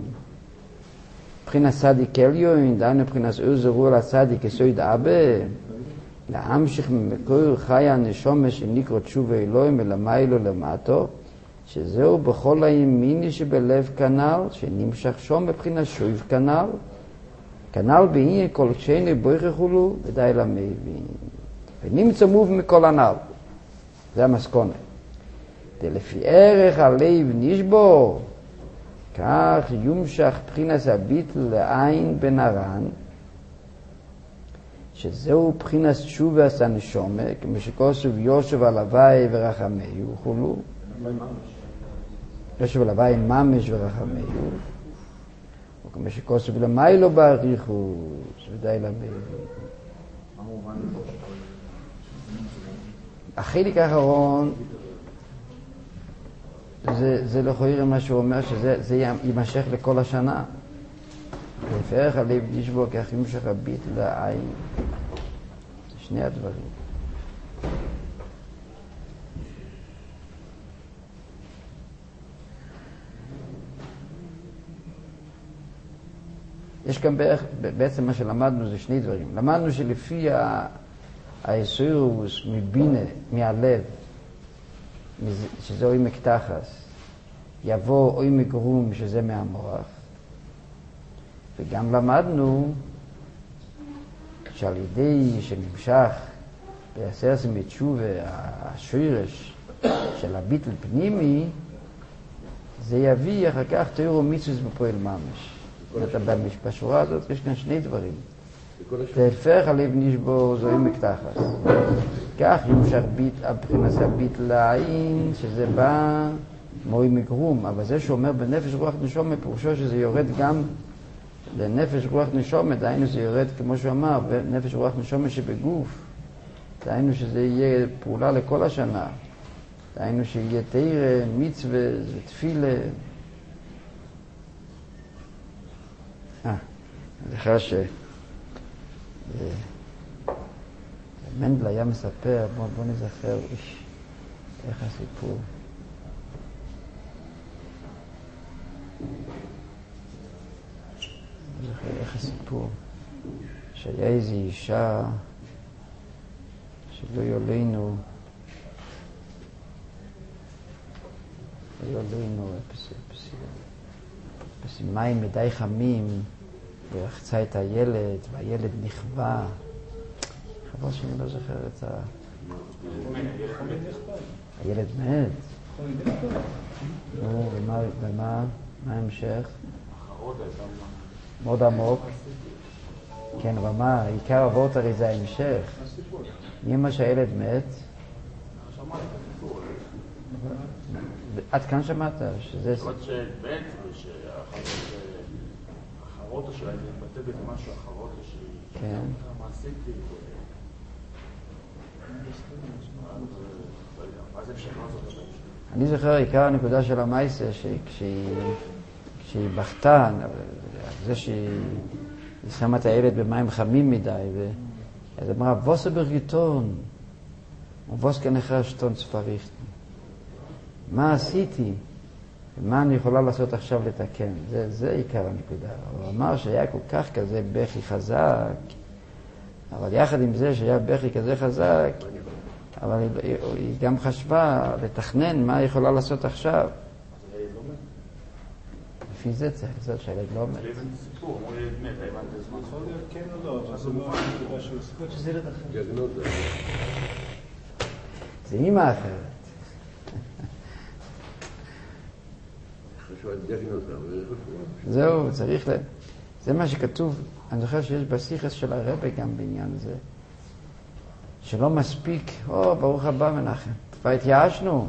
Speaker 2: בחינס סדיק אליון, דהיינו בחינס עוזר רוח לסדיק יסויד אבא, להמשיך ממקור חי הנשומה שנקרא תשובה אלוהים ולמיילו למטו, שזהו בכל הימיני שבלב כנ"ל, שנמשך שום מבחינת שוב כנ"ל בעניין כל שני בויכה חולו ודי למבין. ונמצא מוב מכל הנ"ל. זה המסקונה. ולפי ערך הלב נשבור, כך יומשך בחינת הביטל לעין בנרן, שזהו בחינת תשובה הנשומה, כמו שכוסף יושב על הוואי ורחמיו וכולו. יושב על הוואי ממש ורחמיו. וכמו שכוסף למיילו באריכות, ודי למבין. החלק האחרון, זה לא חויר מה שהוא אומר, שזה יימשך לכל השנה. לפי ערך הלב נשבור, כך ימשך הביט לעין. זה שני הדברים. יש כאן בעצם מה שלמדנו זה שני דברים. למדנו שלפי היסוירוס מבינה, מהלב, שזה עומק תחס, יבוא עומק רום שזה מהמוח. וגם למדנו שעל ידי שנמשך בעשרת מתשובה השורש של הביטל פנימי, זה יביא אחר כך תורה ומצוות בפועל ממש. בשורה הזאת יש כאן שני דברים. תהפך הלב נשבור זה עומק תחס. כך ימשך הבחינת הביטל לעין, שזה בא מעומק רום, אבל זה שאומר בנפש רוח נשומה פירושו שזה יורד גם לנפש רוח נשומה, דהיינו זה יורד כמו שהוא אמר, בנפש רוח נשומה שבגוף, דהיינו שזה יהיה פעולה לכל השנה, דהיינו שיהיה תורה, מצווה, תפילה. אני זוכר מנדל היה מספר, בוא נזכר איך הסיפור. אני זוכר איך הסיפור, שהיה איזו אישה שלא יולנו מים מדי חמים, ורחצה את הילד, והילד נכבה. חבל שאני לא זוכר את הילד מת. ומה ההמשך? מאוד עמוק. כן, אבל מה, עיקר אבות הרי זה ההמשך. ממה שהילד מת? עד כאן שמעת שזה...
Speaker 10: זאת אומרת שבעת שהחרוטה שלה מתבטא בזה משהו, החרוטה שהיא מעשית לי. מה זה אפשר לעשות?
Speaker 2: אני זוכר עיקר הנקודה של המייסה כשהיא בכתה, זה שהיא שמה את הילד במים חמים מדי, אז אמרה, ווס ברגטון, ווס כנחר שטון צפריכטן. מה עשיתי? מה אני יכולה לעשות עכשיו לתקן? זה עיקר הנקודה. הוא אמר שהיה כל כך כזה בכי חזק, אבל יחד עם זה שהיה בכי כזה חזק, אבל היא גם חשבה לתכנן מה היא יכולה לעשות עכשיו. לפי זה צריך לזאת שהילד לא מת.
Speaker 10: סיפור, אמרו ילד מת, האם את זמן?
Speaker 8: יכול להיות כן או לא, אבל זה לא הנקודה שהוא סיפור.
Speaker 11: שזה ילד אחר.
Speaker 2: זה אימא אחרת. זהו, צריך זה מה שכתוב, אני זוכר שיש בשיחס של הרבי גם בעניין זה, שלא מספיק, ברוך הבא מנחם, כבר התייאשנו.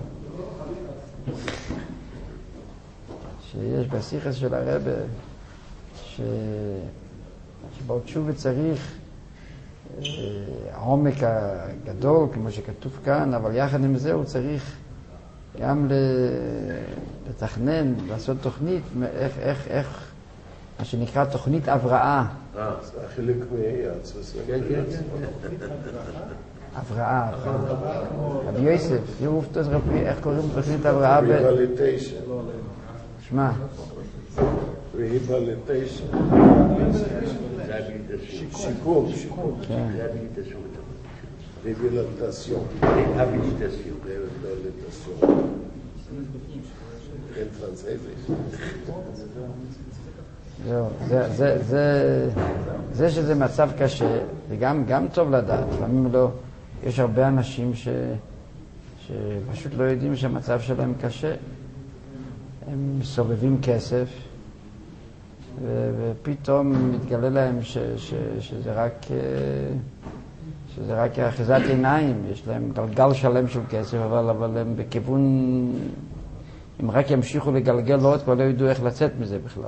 Speaker 2: שיש בשיחס של הרבי, שבעוד תשובה צריך העומק הגדול, כמו שכתוב כאן, אבל יחד עם זה הוא צריך גם לתכנן, לעשות תוכנית, איך, מה שנקרא תוכנית הבראה.
Speaker 4: זה החלק מהעצמס. כן.
Speaker 2: הבראה. רבי יוסף, תראו אופטוס רבי, איך קוראים תוכנית הבראה?
Speaker 4: ריהביליטיישן.
Speaker 2: שמע.
Speaker 4: ריהביליטיישן. שיקום. Réhabilitation.
Speaker 13: Réhabilitation.
Speaker 4: אין פרנסיזיש.
Speaker 2: זה שזה מצב קשה, זה גם טוב לדעת. לפעמים לא, יש הרבה אנשים שפשוט לא יודעים שהמצב שלהם קשה. הם מסובבים כסף, ופתאום מתגלה להם שזה רק אחיזת עיניים. יש להם גלגל שלם של כסף, אבל הם בכיוון, אם רק ימשיכו לגלגל עוד, כבר לא ידעו איך לצאת מזה בכלל.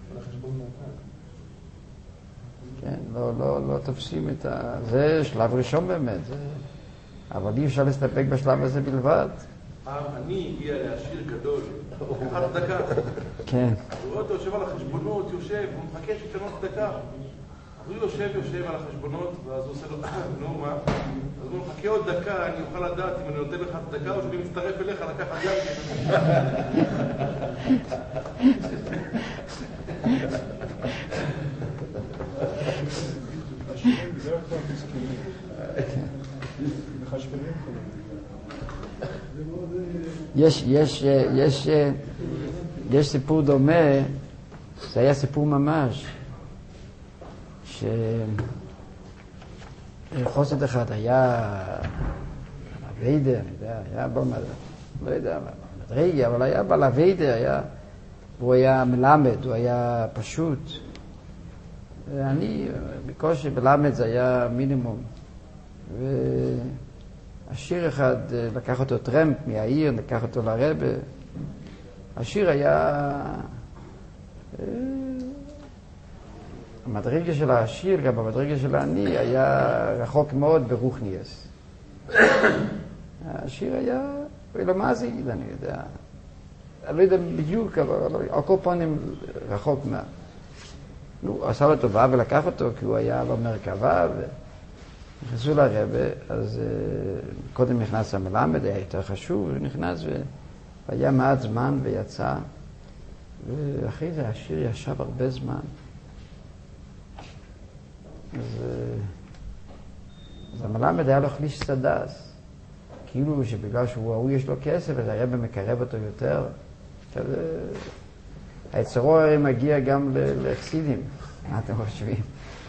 Speaker 2: כן, לא תופסים את זה שלב ראשון באמת, אבל אי אפשר להסתפק בשלב הזה בלבד.
Speaker 14: אני הגיע לעשיר גדול, לקחת דקה.
Speaker 2: כן.
Speaker 14: הוא רואה אותו יושב על החשבונות, יושב, הוא מחכה שתנות דקה. אז הוא יושב על החשבונות, ואז הוא עושה לו, נו מה? אז הוא מחכה עוד דקה, אני אוכל לדעת אם אני נותן לך את הדקה או שאני מצטרף אליך לקחת גם.
Speaker 8: השנים בדרך כלל מסכימים. מחשבנים כולם.
Speaker 2: יש סיפור דומה, זה היה סיפור ממש, שחוסד אחד היה ויידר, היה לא יודע, מדרגי, אבל היה בעל הוויידר, הוא היה מלמד, הוא היה פשוט. ואני בקושי מלמד זה היה מינימום. השיר אחד לקח אותו טרמפ מהעיר, לקח אותו לרבא. השיר היה... המדרגה של השיר, גם המדרגה של העני, היה רחוק מאוד ברוחניאס. השיר היה... לא מה זה יגיד, אני יודע. אני לא יודע בדיוק, אבל על כל פנים רחוק מה. נו, עשה לו טובה ולקח אותו, כי הוא היה במרכבה, נכנסו לרבא, אז קודם נכנס המלמד, היה יותר חשוב, הוא נכנס והיה מעט זמן ויצא, ואחרי זה השיר ישב הרבה זמן. אז המלמד היה לו חליש סדס, כאילו שבגלל שהוא יש לו כסף, אז הרבא מקרב אותו יותר. היצרו הרי מגיע גם לחסידים, מה אתם חושבים?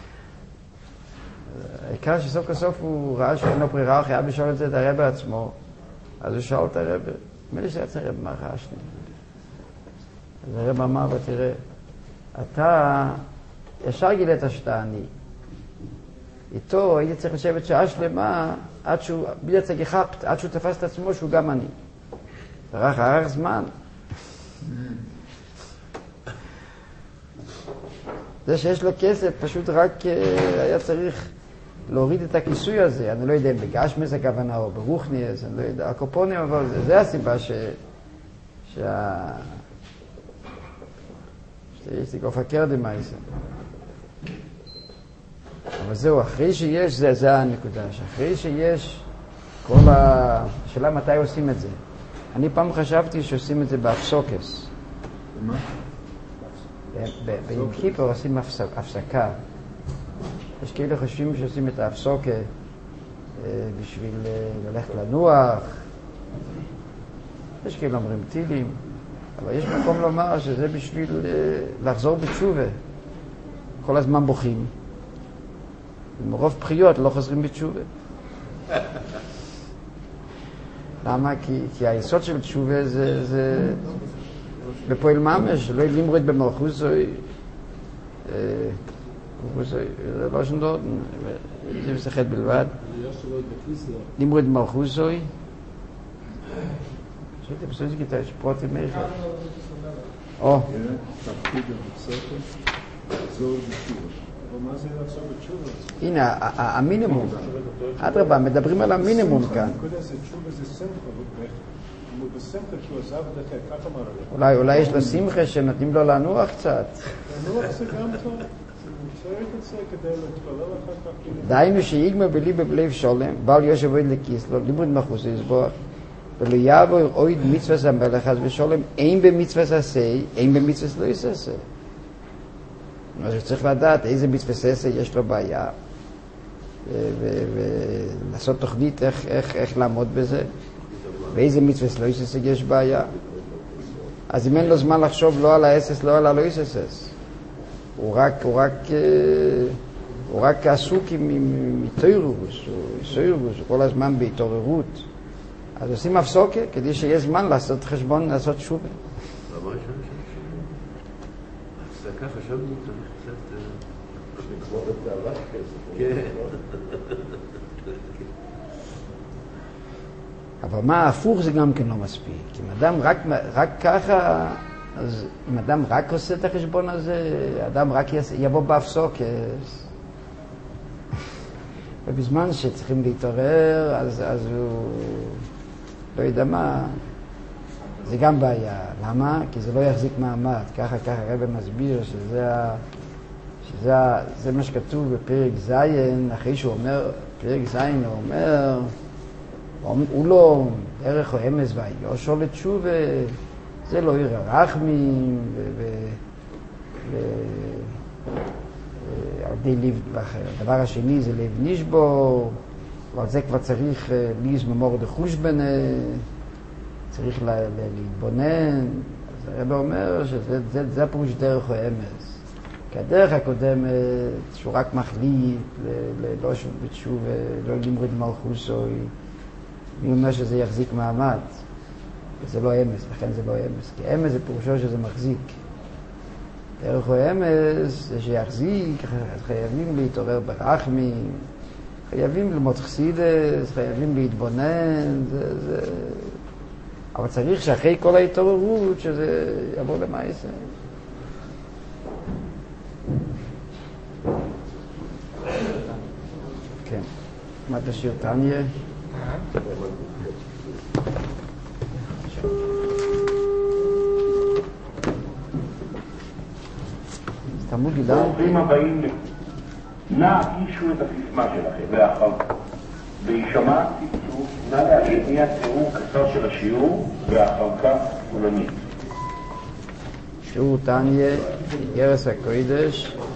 Speaker 2: העיקר שסוף כסוף הוא ראה שאין לו ברירה, הוא חייב לשאול את זה את הרבא עצמו, אז הוא שאל את הרבא, מי שיצא הרבא מה רעשני? אז הרבא אמר לו, תראה, אתה ישר גילית שאתה עני, איתו הייתי צריך לשבת שעה שלמה עד שהוא, בלי הצגיחה, עד שהוא תפס את עצמו שהוא גם עני. זה ערך זמן. זה שיש לו כסף פשוט רק היה צריך להוריד את הכיסוי הזה. אני לא יודע אם בגשמס הכוונה או ברוחניאס, אני לא יודע, הקופונים, אבל זה הסיבה שיש לי גופה קרדמייסה. אבל זהו, אחרי שיש, זה הנקודה, שאחרי שיש כל השאלה מתי עושים את זה. אני פעם חשבתי שעושים את זה באפסוקס.
Speaker 8: מה?
Speaker 2: ביום כיפור עושים הפסקה. יש כאלה חושבים שעושים את האפסוקה בשביל ללכת לנוח. יש כאלה אומרים טילים. אבל יש מקום לומר שזה בשביל לחזור בתשובה. כל הזמן בוכים. ומרוב בחיות לא חוזרים בתשובה. למה? כי היסוד של תשובה זה בפועל ממש, לא לימוד במלכוזוי, זה לא שנדוד, זה מסחט בלבד. לימוד במלכוזוי. שאתה בסוף גיטה, יש פרוטים מאחד. או.
Speaker 8: תפקיד המפסקת, לחזור בתשובה. אבל מה זה לחזור בתשובה?
Speaker 2: הנה, המינימום. אדרבה, מדברים על המינימום כאן.
Speaker 8: נקודה זה תשובה, זה שמחה. בשמחה שהוא עזב את זה, כך אמר עליו.
Speaker 2: אולי יש לו שמחה שנותנים לו לנוח קצת.
Speaker 8: לנוח זה גם טוב. צריך את זה כדי להתפלל אחר כך.
Speaker 2: דיינו שיגמר בליבה בלב שולם, בעל יושב אוהד לכיסלו, לימוד מחוס לסבוח, ולא יעבור אוהד מצווה המלך אז בשולם, אין במצווה עשי, אין במצווה לא יעשה. אז צריך לדעת איזה מצווה עשה יש לו בעיה. לעשות תוכנית איך לעמוד בזה, באיזה מצווה לא יסס יש בעיה. אז אם אין לו זמן לחשוב לא על האסס, לא על הלא יסס, הוא רק עסוק עם תוירוס, הוא כל הזמן בהתעוררות. אז עושים הפסוקה כדי שיהיה זמן לעשות חשבון, לעשות שובה.
Speaker 4: למה יש הפסקה? חשבנו צריך קצת לקרוא את תאווה כזה. כן.
Speaker 2: אבל מה ההפוך זה גם כן לא מספיק. אם אדם רק ככה, אז אם אדם רק עושה את החשבון הזה, אדם רק יבוא בהפסוקה. ובזמן שצריכים להתעורר, אז הוא לא יודע מה, זה גם בעיה. למה? כי זה לא יחזיק מעמד. ככה הרב מסביר שזה מה שכתוב בפרק זין, אחרי שהוא אומר, פרק זין הוא אומר, הוא לא ערך או אמס והיושו לתשובה, זה לא עיר הרחמים, הדבר השני זה לב נשבור, ועל זה כבר צריך ליז ממור דחושבנה, צריך להתבונן. אז הרב אומר שזה הפירוש דרך או אמס. כי הדרך הקודמת שהוא רק מחליט, לא שוב בתשובה, לא לימוד מלכוסו, מי אומר שזה יחזיק מעמד, זה לא אמס, לכן זה לא אמס, כי אמס זה פירושו שזה מחזיק. דרך או אמס זה שיחזיק, חייבים להתעורר ברחמים, חייבים ללמוד חסידס, חייבים להתבונן, אבל צריך שאחרי כל ההתעוררות שזה יבוא למעשה. כן, מה תשאיר תניה? תמוד גידל.
Speaker 3: ברוכים הבאים. נא הגישו את הסיסמה שלכם לאחר וישמע צפצוף, נא להשמיע תיאור קצר של השיעור ואחר כך כולנית.
Speaker 2: שיעור תניה, ירס הקודש,